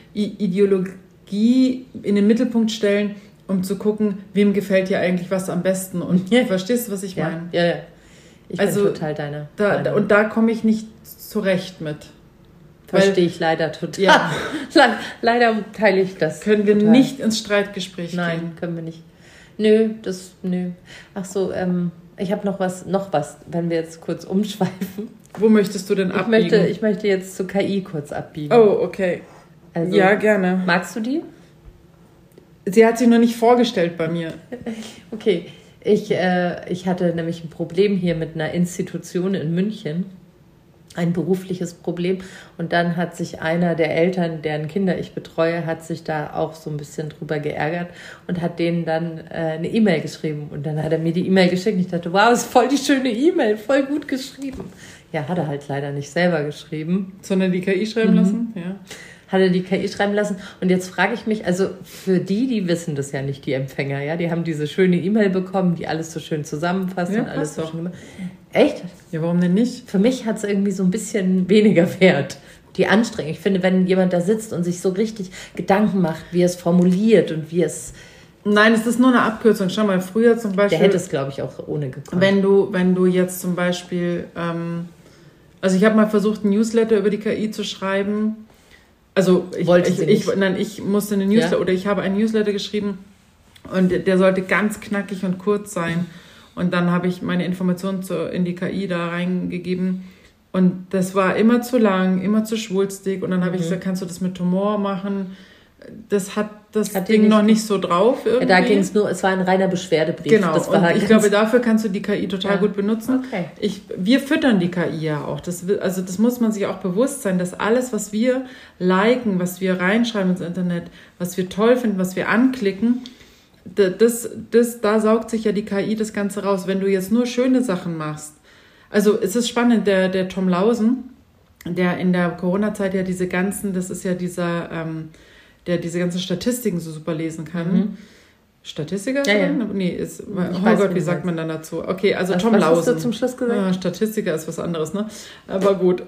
Ideologie in den Mittelpunkt stellen, um zu gucken, wem gefällt hier eigentlich was am besten. Und ja. verstehst du, was ich ja. meine? Ja, ja. Ich also, bin total deiner. Da, da, und da komme ich nicht zurecht mit. Verstehe ich leider total. Ja. Le- leider teile ich das. Können wir total. nicht ins Streitgespräch Nein, gehen? Nein, können wir nicht. Nö, das, nö. Ach so, ähm, ich habe noch was, noch was, wenn wir jetzt kurz umschweifen. Wo möchtest du denn ich abbiegen? Möchte, ich möchte jetzt zu K I kurz abbiegen. Oh, okay. Also, ja, gerne. Magst du die? Sie hat sich noch nicht vorgestellt bei mir. Okay. Ich, äh, ich hatte nämlich ein Problem hier mit einer Institution in München, ein berufliches Problem. Und dann hat sich einer der Eltern, deren Kinder ich betreue, hat sich da auch so ein bisschen drüber geärgert und hat denen dann äh, eine E-Mail geschrieben. Und dann hat er mir die E-Mail geschickt und ich dachte, wow, ist voll die schöne E-Mail, voll gut geschrieben. Ja, hat er halt leider nicht selber geschrieben. Sondern die K I schreiben mhm. lassen, ja. Hat er die K I schreiben lassen. Und jetzt frage ich mich, also für die, die wissen das ja nicht, die Empfänger, ja, die haben diese schöne E-Mail bekommen, die alles so schön zusammenfasst ja, und alles so doch. schön. Echt? Ja, warum denn nicht? Für mich hat es irgendwie so ein bisschen weniger Wert, die Anstrengung. Ich finde, wenn jemand da sitzt und sich so richtig Gedanken macht, wie er es formuliert und wie es... Nein, es ist nur eine Abkürzung. Schau mal, früher zum Beispiel... Der hätte es, glaube ich, auch ohne gekonnt. Wenn du, wenn du jetzt zum Beispiel... Ähm, also ich habe mal versucht, ein Newsletter über die K I zu schreiben. Also ich, Wollte ich, sie ich, nicht. nein, ich musste eine Newsletter... Ja? Oder ich habe einen Newsletter geschrieben und der sollte ganz knackig und kurz sein. Und dann habe ich meine Informationen zu, in die K I da reingegeben. Und das war immer zu lang, immer zu schwulstig. Und dann habe mhm. ich gesagt, kannst du das mit Humor machen? Das hat das hat Ding nicht noch nicht so drauf irgendwie. Ja, da ging es nur, es war ein reiner Beschwerdebrief. Genau, das war und ich glaube, dafür kannst du die K I total ja. gut benutzen. Okay. Ich, wir füttern die K I ja auch. Das, also das muss man sich auch bewusst sein, dass alles, was wir liken, was wir reinschreiben ins Internet, was wir toll finden, was wir anklicken, Das, das, da saugt sich ja die K I das Ganze raus. Wenn du jetzt nur schöne Sachen machst. Also es ist spannend, der, der Tom Lausen, der in der Corona-Zeit ja diese ganzen, das ist ja dieser, ähm, der diese ganzen Statistiken so super lesen kann. Mhm. Statistiker? Ja, ja. Nee, ist, oh weiß, Gott, wie sagt man dann dazu? Okay, also was, Tom was Lausen. hast du zum Schluss gesagt? Ja, Statistiker ist was anderes, ne? Aber gut.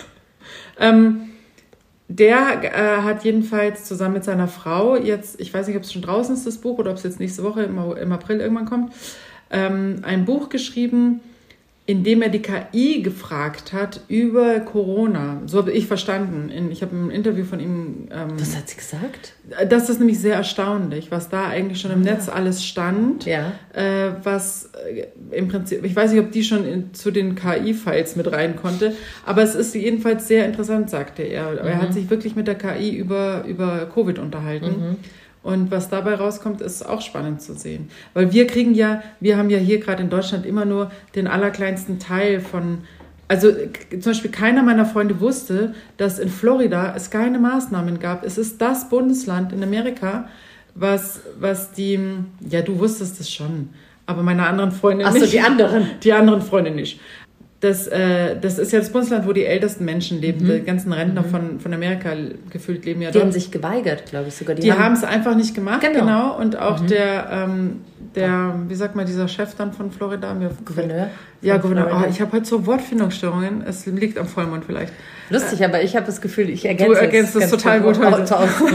ähm, Der äh, hat jedenfalls zusammen mit seiner Frau jetzt, ich weiß nicht, ob es schon draußen ist, das Buch, oder ob es jetzt nächste Woche im, im April irgendwann kommt, ähm, ein Buch geschrieben, in dem er die K I gefragt hat über Corona. So habe ich verstanden. In, ich habe ein Interview von ihm... Ähm, was hat sie gesagt? Das ist nämlich sehr erstaunlich, was da eigentlich schon im ja. Netz alles stand. Ja. Äh, was äh, im Prinzip, ich weiß nicht, ob die schon in, zu den K I-Files mit rein konnte, aber es ist jedenfalls sehr interessant, sagte er. Mhm. Er hat sich wirklich mit der K I über, über Covid unterhalten. Mhm. Und was dabei rauskommt, ist auch spannend zu sehen. Weil wir kriegen ja, wir haben ja hier gerade in Deutschland immer nur den allerkleinsten Teil von, also zum Beispiel keiner meiner Freunde wusste, dass in Florida es keine Maßnahmen gab. Es ist das Bundesland in Amerika, was, was die, ja, du wusstest es schon, aber meine anderen Freunde Ach nicht. so, die anderen. Die anderen Freunde nicht. Das, äh, das ist ja das Bundesland, wo die ältesten Menschen leben. Mhm. Die ganzen Rentner mhm. von, von Amerika gefühlt leben ja die dort. Die haben sich geweigert, glaube ich sogar. Die, die haben es einfach nicht gemacht, genau. genau. Und auch mhm. der, ähm, der, wie sagt man, dieser Chef dann von Florida. Mir Gouverneur? Ja, Gouverneur. Oh, ich habe halt so Wortfindungsstörungen. Es liegt am Vollmond vielleicht. Lustig, aber ich habe das Gefühl, ich ergänze Du ergänzt es total gut heute.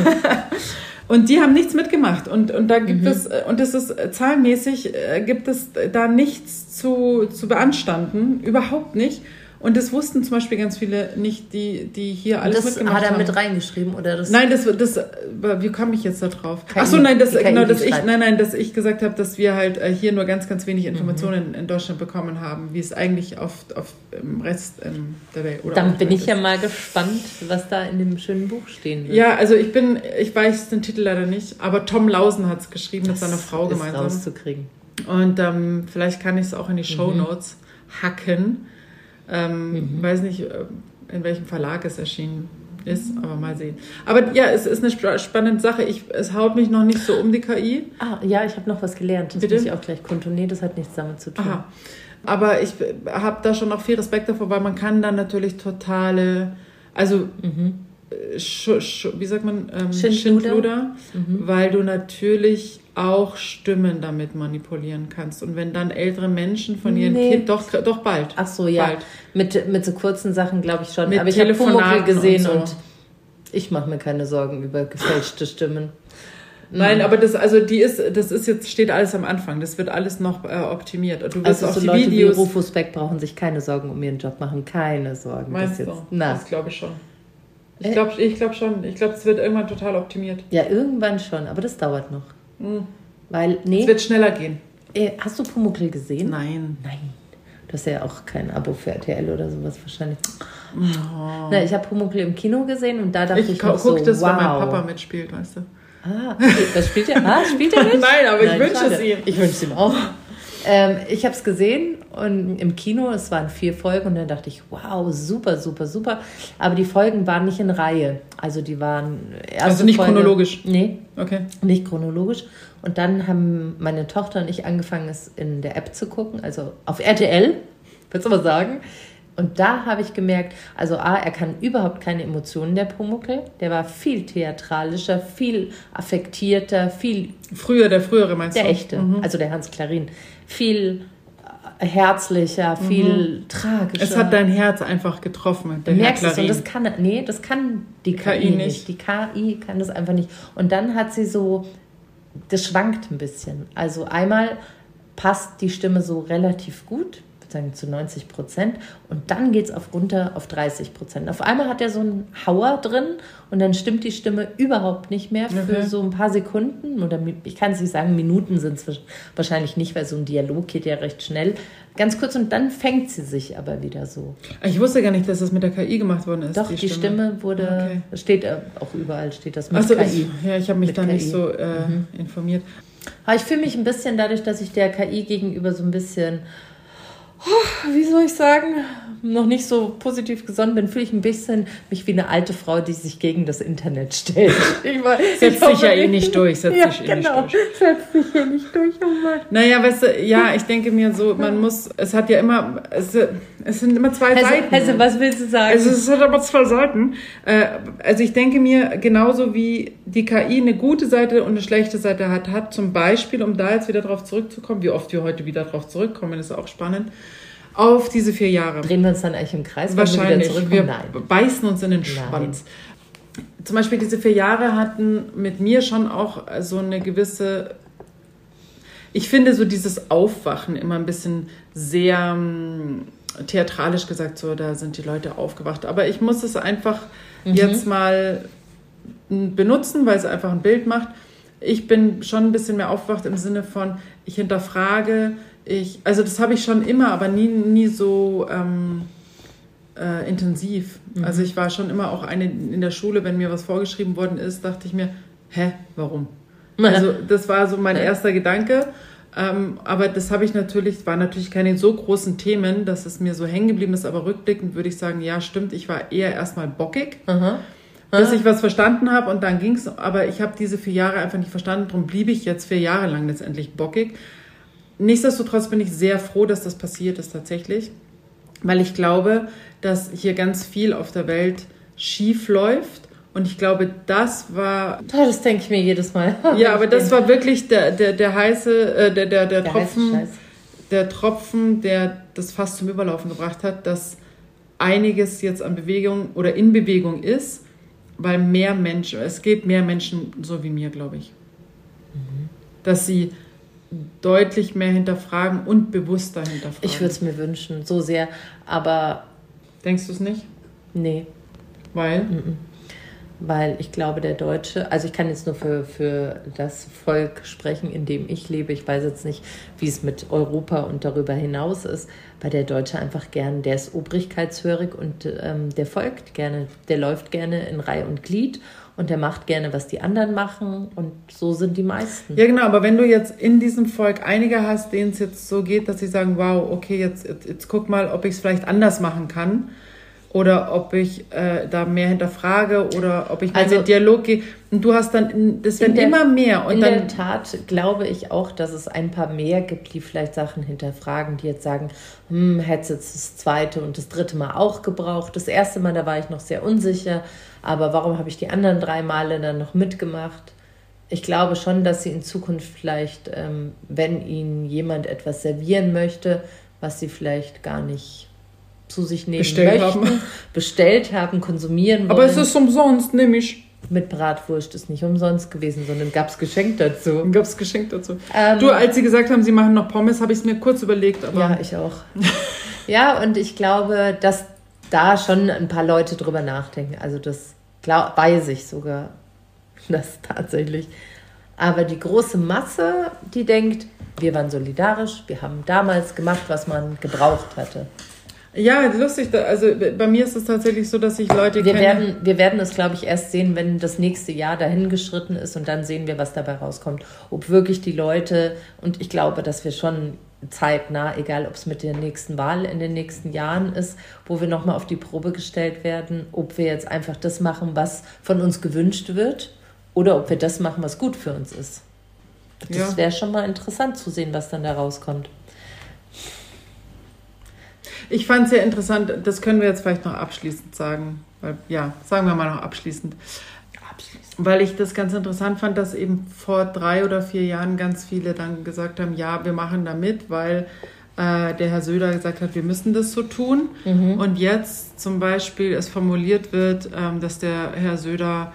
Und die haben nichts mitgemacht. Und, und da gibt mhm. es, und es ist zahlenmäßig, äh, gibt es da nichts zu, zu beanstanden. Überhaupt nicht. Und das wussten zum Beispiel ganz viele nicht, die, die hier alles das mitgemacht haben. Das hat er haben. mit reingeschrieben, oder? Das nein, das, das, wie komme ich jetzt da drauf? Ach so, nein, das, genau, dass ich, nein, nein, dass ich gesagt habe, dass wir halt hier nur ganz, ganz wenig Informationen mhm. in Deutschland bekommen haben, wie es eigentlich auf, auf im Rest der Welt oder Dann bin ich ist. ja mal gespannt, was da in dem schönen Buch stehen wird. Ja, also ich bin, ich weiß den Titel leider nicht, aber Tom Lausen hat es geschrieben das mit seiner Frau ist gemeinsam. Rauszukriegen. Und ähm, vielleicht kann ich es auch in die Shownotes mhm. hacken. Ähm, mhm. Weiß nicht, in welchem Verlag es erschienen ist, aber mal sehen. Aber ja, es ist eine spannende Sache. Ich, es haut mich noch nicht so um die K I. Ah, ja, ich habe noch was gelernt. Das Bitte? Muss ich auch gleich kundtun. Nee, das hat nichts damit zu tun. Aha. Aber ich habe da schon noch viel Respekt davor, weil man kann dann natürlich totale, also mhm. sch, sch, wie sagt man, ähm, Schindluder, Schindluder mhm. weil du natürlich auch Stimmen damit manipulieren kannst. Und wenn dann ältere Menschen von ihren nee. Kind, doch, doch bald. Ach so, ja. Bald. Mit, mit so kurzen Sachen glaube ich schon. Mit aber ich habe Pumuckl gesehen und, so. und ich mache mir keine Sorgen über gefälschte Stimmen. Nein, aber das, also die ist, das ist jetzt, steht alles am Anfang. Das wird alles noch äh, optimiert. Du wirst also auch so die Leute Videos, wie Rufus Beck brauchen sich keine Sorgen um ihren Job machen. Keine Sorgen. Meinst das du? Jetzt, na. Das glaube ich schon. Ich glaube ich glaub schon. Ich glaube, es wird irgendwann total optimiert. Ja, irgendwann schon. Aber das dauert noch. Mhm. Weil, nee. Es wird schneller gehen. Hast du Pumuckl gesehen? Nein. Nein. Du hast ja auch kein Abo für R T L oder sowas wahrscheinlich. Oh. Na, ich habe Pumuckl im Kino gesehen und da dachte ich, ich noch so, guck das, wow. weil mein Papa mitspielt, weißt du. Ah, das spielt er? Ah, spielt er mit? Nein, aber Nein, ich wünsche schade. es ihm. Ich wünsche es ihm auch. Ähm, ich habe es gesehen und im Kino, es waren vier Folgen und dann dachte ich, wow, super, super, super. Aber die Folgen waren nicht in Reihe. Also die waren erste Also nicht Folge, chronologisch? Nee, okay. Nicht chronologisch. Und dann haben meine Tochter und ich angefangen, es in der App zu gucken, also auf R T L, willst du mal sagen. Und da habe ich gemerkt, also A, er kann überhaupt keine Emotionen, der Pumuckl. Der war viel theatralischer, viel affektierter, viel... Früher, der frühere meinst der du? Der echte, mhm. also der Hans Klarin. Viel herzlicher, viel mhm. tragischer. Es hat dein Herz einfach getroffen. Du merkst es und das kann, nee, das kann die K I, K I nicht. nicht. Die K I kann das einfach nicht. Und dann hat sie so, das schwankt ein bisschen. Also einmal passt die Stimme so relativ gut, sagen zu neunzig Prozent und dann geht es auf runter auf dreißig Prozent. Auf einmal hat er so einen Hauer drin und dann stimmt die Stimme überhaupt nicht mehr für okay. so ein paar Sekunden oder ich kann es nicht sagen, Minuten sind es wahrscheinlich nicht, weil so ein Dialog geht ja recht schnell. Ganz kurz und dann fängt sie sich aber wieder so. Ich wusste gar nicht, dass das mit der K I gemacht worden ist. Doch, die, die Stimme. Stimme wurde, okay. steht auch überall, steht das mit also, K I. Ja, ich habe mich mit da K I. nicht so äh, mhm. informiert. Aber ich fühle mich ein bisschen dadurch, dass ich der K I gegenüber so ein bisschen... wie soll ich sagen, noch nicht so positiv gesonnen bin, fühle ich ein bisschen mich wie eine alte Frau, die sich gegen das Internet stellt. Ich war, setzt sich ja eh nicht durch. Setzt ja, sich eh genau, nicht durch. setzt sich ja nicht durch. Oh Mann. Naja, weißt du, ja, ich denke mir so, man muss, es hat ja immer, es, es sind immer zwei also, Seiten. Also, was willst du sagen? Also, es hat aber zwei Seiten. Also, ich denke mir, genauso wie die K I eine gute Seite und eine schlechte Seite hat, hat zum Beispiel, um da jetzt wieder drauf zurückzukommen, wie oft wir heute wieder drauf zurückkommen, ist auch spannend, auf diese vier Jahre. Drehen wir uns dann eigentlich im Kreis? Wahrscheinlich. Wir, wir Nein. beißen uns in den Schwanz. Nein. Zum Beispiel diese vier Jahre hatten mit mir schon auch so eine gewisse... Ich finde so dieses Aufwachen immer ein bisschen sehr um, theatralisch gesagt, so da sind die Leute aufgewacht. Aber ich muss es einfach mhm. jetzt mal benutzen, weil es einfach ein Bild macht. Ich bin schon ein bisschen mehr aufgewacht im Sinne von, ich hinterfrage... Ich, also das habe ich schon immer, aber nie, nie so ähm, äh, intensiv. Mhm. Also ich war schon immer auch eine in der Schule, wenn mir was vorgeschrieben worden ist, dachte ich mir, hä, warum? Also das war so mein erster Gedanke. Ähm, aber das habe ich natürlich, waren natürlich keine so großen Themen, dass es mir so hängen geblieben ist. Aber rückblickend würde ich sagen, ja stimmt, ich war eher erstmal bockig. Aha. Bis ich was verstanden habe und dann ging es. Aber ich habe diese vier Jahre einfach nicht verstanden, darum blieb ich jetzt vier Jahre lang letztendlich bockig. nichtsdestotrotz bin ich sehr froh, dass das passiert ist tatsächlich, weil ich glaube, dass hier ganz viel auf der Welt schief läuft. Und ich glaube, das war... Das denke ich mir jedes Mal. Ja, aber das war wirklich der, der, der heiße, äh, der, der, der, der Tropfen, der Tropfen, der das fast zum Überlaufen gebracht hat, dass einiges jetzt an Bewegung oder in Bewegung ist, weil mehr Menschen, es geht mehr Menschen so wie mir, glaube ich. Mhm. Dass sie deutlich mehr hinterfragen und bewusster hinterfragen. Ich würde es mir wünschen, so sehr, aber... Denkst du es nicht? Nee. Weil? Mhm. Weil ich glaube, der Deutsche, also ich kann jetzt nur für, für das Volk sprechen, in dem ich lebe. Ich weiß jetzt nicht, wie es mit Europa und darüber hinaus ist, weil der Deutsche einfach gern, der ist obrigkeitshörig und ähm, der folgt gerne, der läuft gerne in Reihe und Glied und der macht gerne, was die anderen machen und so sind die meisten. Ja genau, aber wenn du jetzt in diesem Volk einige hast, denen es jetzt so geht, dass sie sagen, wow, okay, jetzt, jetzt, jetzt guck mal, ob ich es vielleicht anders machen kann. Oder ob ich äh, da mehr hinterfrage oder ob ich mehr also, in den Dialog gehe. Und du hast dann, das werden der, immer mehr. Und in dann, der Tat glaube ich auch, dass es ein paar mehr gibt, die vielleicht Sachen hinterfragen, die jetzt sagen, hm, hättest jetzt das zweite und das dritte Mal auch gebraucht. Das erste Mal, da war ich noch sehr unsicher. Aber warum habe ich die anderen drei Male dann noch mitgemacht? Ich glaube schon, dass sie in Zukunft vielleicht, ähm, wenn ihnen jemand etwas servieren möchte, was sie vielleicht gar nicht zu sich nehmen bestellt möchten, haben. bestellt haben, konsumieren wollen. Aber es ist umsonst, nämlich. Mit Bratwurst ist nicht umsonst gewesen, sondern gab es Geschenk dazu. Gab es Geschenk dazu. Ähm, du, als sie gesagt haben, sie machen noch Pommes, habe ich es mir kurz überlegt. Aber ja, ich auch. Ja, und ich glaube, dass da schon ein paar Leute drüber nachdenken. Also das glaub, weiß ich sogar, das tatsächlich. Aber die große Masse, die denkt, wir waren solidarisch, wir haben damals gemacht, was man gebraucht hatte. Ja, lustig. Also bei mir ist es tatsächlich so, dass ich Leute wir kenne. Werden, wir werden es, glaube ich, erst sehen, wenn das nächste Jahr dahingeschritten ist und dann sehen wir, was dabei rauskommt. Ob wirklich die Leute, und ich glaube, dass wir schon zeitnah, egal ob es mit der nächsten Wahl in den nächsten Jahren ist, wo wir nochmal auf die Probe gestellt werden, ob wir jetzt einfach das machen, was von uns gewünscht wird oder ob wir das machen, was gut für uns ist. Das ja. wäre schon mal interessant zu sehen, was dann da rauskommt. Ich fand es sehr interessant, das können wir jetzt vielleicht noch abschließend sagen. Weil, ja, sagen wir mal noch abschließend. abschließend. Weil ich das ganz interessant fand, dass eben vor drei oder vier Jahren ganz viele dann gesagt haben, ja, wir machen da mit, weil äh, der Herr Söder gesagt hat, wir müssen das so tun. Mhm. Und jetzt zum Beispiel es formuliert wird, ähm, dass der Herr Söder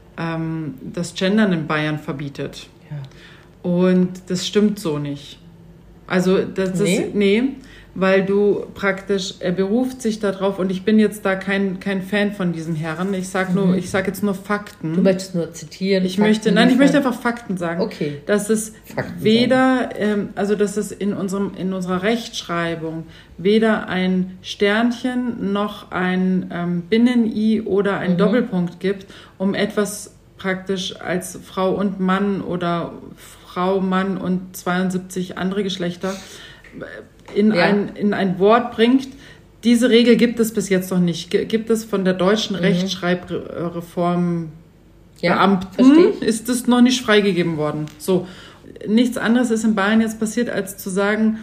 ähm, das Gendern in Bayern verbietet. Ja. Und das stimmt so nicht. Also das nee. ist, nee, weil du praktisch, er beruft sich darauf und ich bin jetzt da kein, kein Fan von diesen Herren. Ich sag nur, mhm. ich sage jetzt nur Fakten. Du möchtest nur zitieren. Ich möchte, nein, ich möchte einfach Fakten sagen. Okay. Dass es Fakten weder, ähm, also dass es in unserem, in unserer Rechtschreibung weder ein Sternchen noch ein ähm, Binnen-I oder ein mhm. Doppelpunkt gibt, um etwas praktisch als Frau und Mann oder Frau, Mann und zweiundsiebzig andere Geschlechter in, ja. ein, in ein Wort bringt. Diese Regel gibt es bis jetzt noch nicht. Gibt es von der deutschen mhm. Rechtschreibreform ja, Beamten, ist das noch nicht freigegeben worden. So, nichts anderes ist in Bayern jetzt passiert, als zu sagen,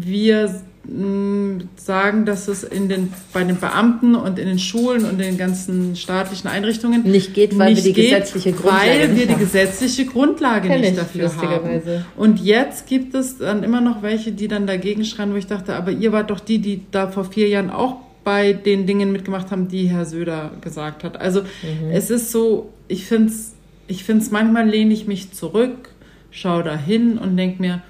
wir mh, sagen, dass es in den, bei den Beamten und in den Schulen und in den ganzen staatlichen Einrichtungen nicht geht, weil nicht wir die geht, gesetzliche Grundlage weil wir nicht die gesetzliche Grundlage Kenn nicht ich, dafür haben. Und jetzt gibt es dann immer noch welche, die dann dagegen schreien, wo ich dachte, aber ihr wart doch die, die da vor vier Jahren auch bei den Dingen mitgemacht haben, die Herr Söder gesagt hat. Also mhm. es ist so, ich finde es, ich finde es, manchmal lehne ich mich zurück, schaue da hin und denke mir,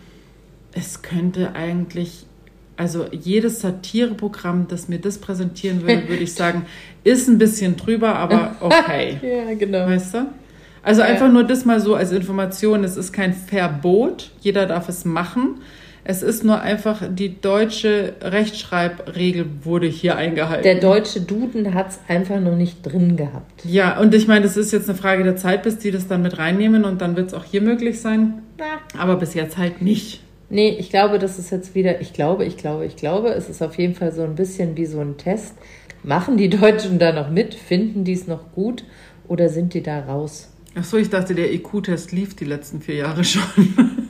es könnte eigentlich, also jedes Satireprogramm, das mir das präsentieren würde, würde ich sagen, ist ein bisschen drüber, aber okay. Ja, genau. Weißt du? Also ja. einfach nur das mal so als Information, es ist kein Verbot, jeder darf es machen. Es ist nur einfach, die deutsche Rechtschreibregel wurde hier eingehalten. Der deutsche Duden hat es einfach noch nicht drin gehabt. Ja, und ich meine, das ist jetzt eine Frage der Zeit, bis die das dann mit reinnehmen und dann wird es auch hier möglich sein. Aber bis jetzt halt nicht. Nee, ich glaube, das ist jetzt wieder, ich glaube, ich glaube, ich glaube, es ist auf jeden Fall so ein bisschen wie so ein Test. Machen die Deutschen da noch mit? Finden die es noch gut? Oder sind die da raus? Ach so, ich dachte, der I Q-Test lief die letzten vier Jahre schon.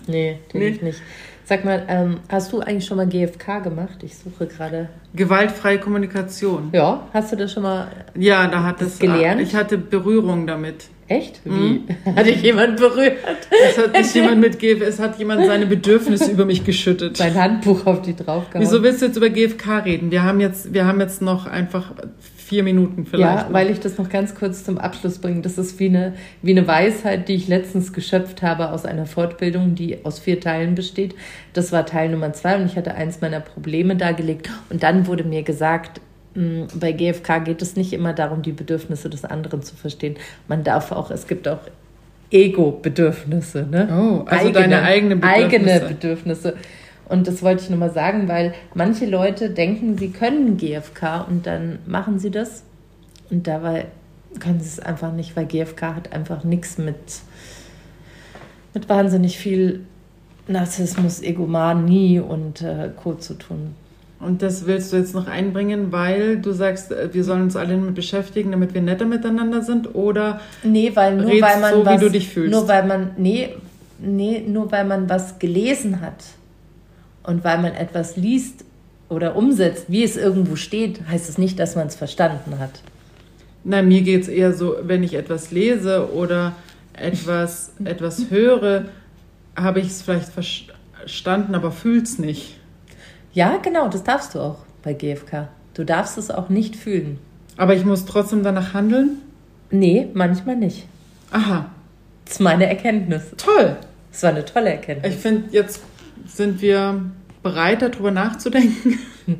Nee, nee. nicht. Sag mal, ähm, hast du eigentlich schon mal G F K gemacht? Ich suche gerade. Gewaltfreie Kommunikation. Ja, hast du das schon mal Ja, da hat es gelernt? Ich hatte Berührung damit. Echt? Wie? Mhm. Hat dich jemand berührt? Es hat nicht jemand mit G F K, es hat jemand seine Bedürfnisse über mich geschüttet. Sein Handbuch auf die draufgehauen. Wieso willst du jetzt über G F K reden? Wir haben jetzt, wir haben jetzt noch einfach vier Minuten vielleicht. Ja, noch. Weil ich das noch ganz kurz zum Abschluss bringe. Das ist wie eine, wie eine Weisheit, die ich letztens geschöpft habe aus einer Fortbildung, die aus vier Teilen besteht. Das war Teil Nummer zwei und ich hatte eins meiner Probleme dargelegt. Und dann wurde mir gesagt, bei G F K geht es nicht immer darum, die Bedürfnisse des anderen zu verstehen. Man darf auch, es gibt auch Ego-Bedürfnisse. Ne? Oh, also eigene, deine eigenen Bedürfnisse. Eigene Bedürfnisse. Und das wollte ich nur mal sagen, weil manche Leute denken, sie können G F K und dann machen sie das. Und dabei können sie es einfach nicht, weil G F K hat einfach nichts mit, mit wahnsinnig viel Narzissmus, Egomanie und äh, Co. zu tun. Und das willst du jetzt noch einbringen, weil du sagst, wir sollen uns alle damit beschäftigen, damit wir netter miteinander sind? Oder nee, weil nur weil man so, was, wie du dich fühlst? Nur weil man, nee, nee, nur weil man was gelesen hat und weil man etwas liest oder umsetzt, wie es irgendwo steht, heißt es nicht, dass man es verstanden hat. Nein, mir geht es eher so, wenn ich etwas lese oder etwas, etwas höre, habe ich es vielleicht verstanden, aber fühle es nicht. Ja, genau, das darfst du auch bei G F K. Du darfst es auch nicht fühlen. Aber ich muss trotzdem danach handeln? Nee, manchmal nicht. Aha. Das ist meine Erkenntnis. Toll. Das war eine tolle Erkenntnis. Ich finde, jetzt sind wir bereit, darüber nachzudenken.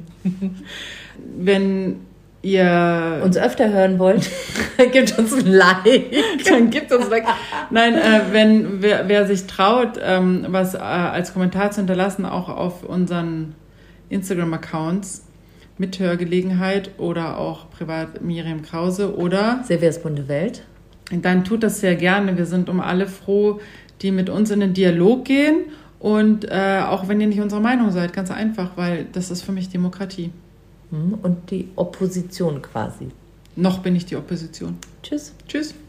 Wenn ihr uns öfter hören wollt, gebt uns ein Like. Dann gibt uns ein Like. Nein, äh, wenn wer, wer sich traut, ähm, was äh, als Kommentar zu hinterlassen, auch auf unseren Instagram-Accounts, Mithörgelegenheit oder auch privat Miriam Krause oder Silvias bunte Welt, dann tut das sehr gerne. Wir sind um alle froh, die mit uns in den Dialog gehen und äh, auch wenn ihr nicht unserer Meinung seid, ganz einfach, weil das ist für mich Demokratie. Und die Opposition quasi. Noch bin ich die Opposition. Tschüss. Tschüss.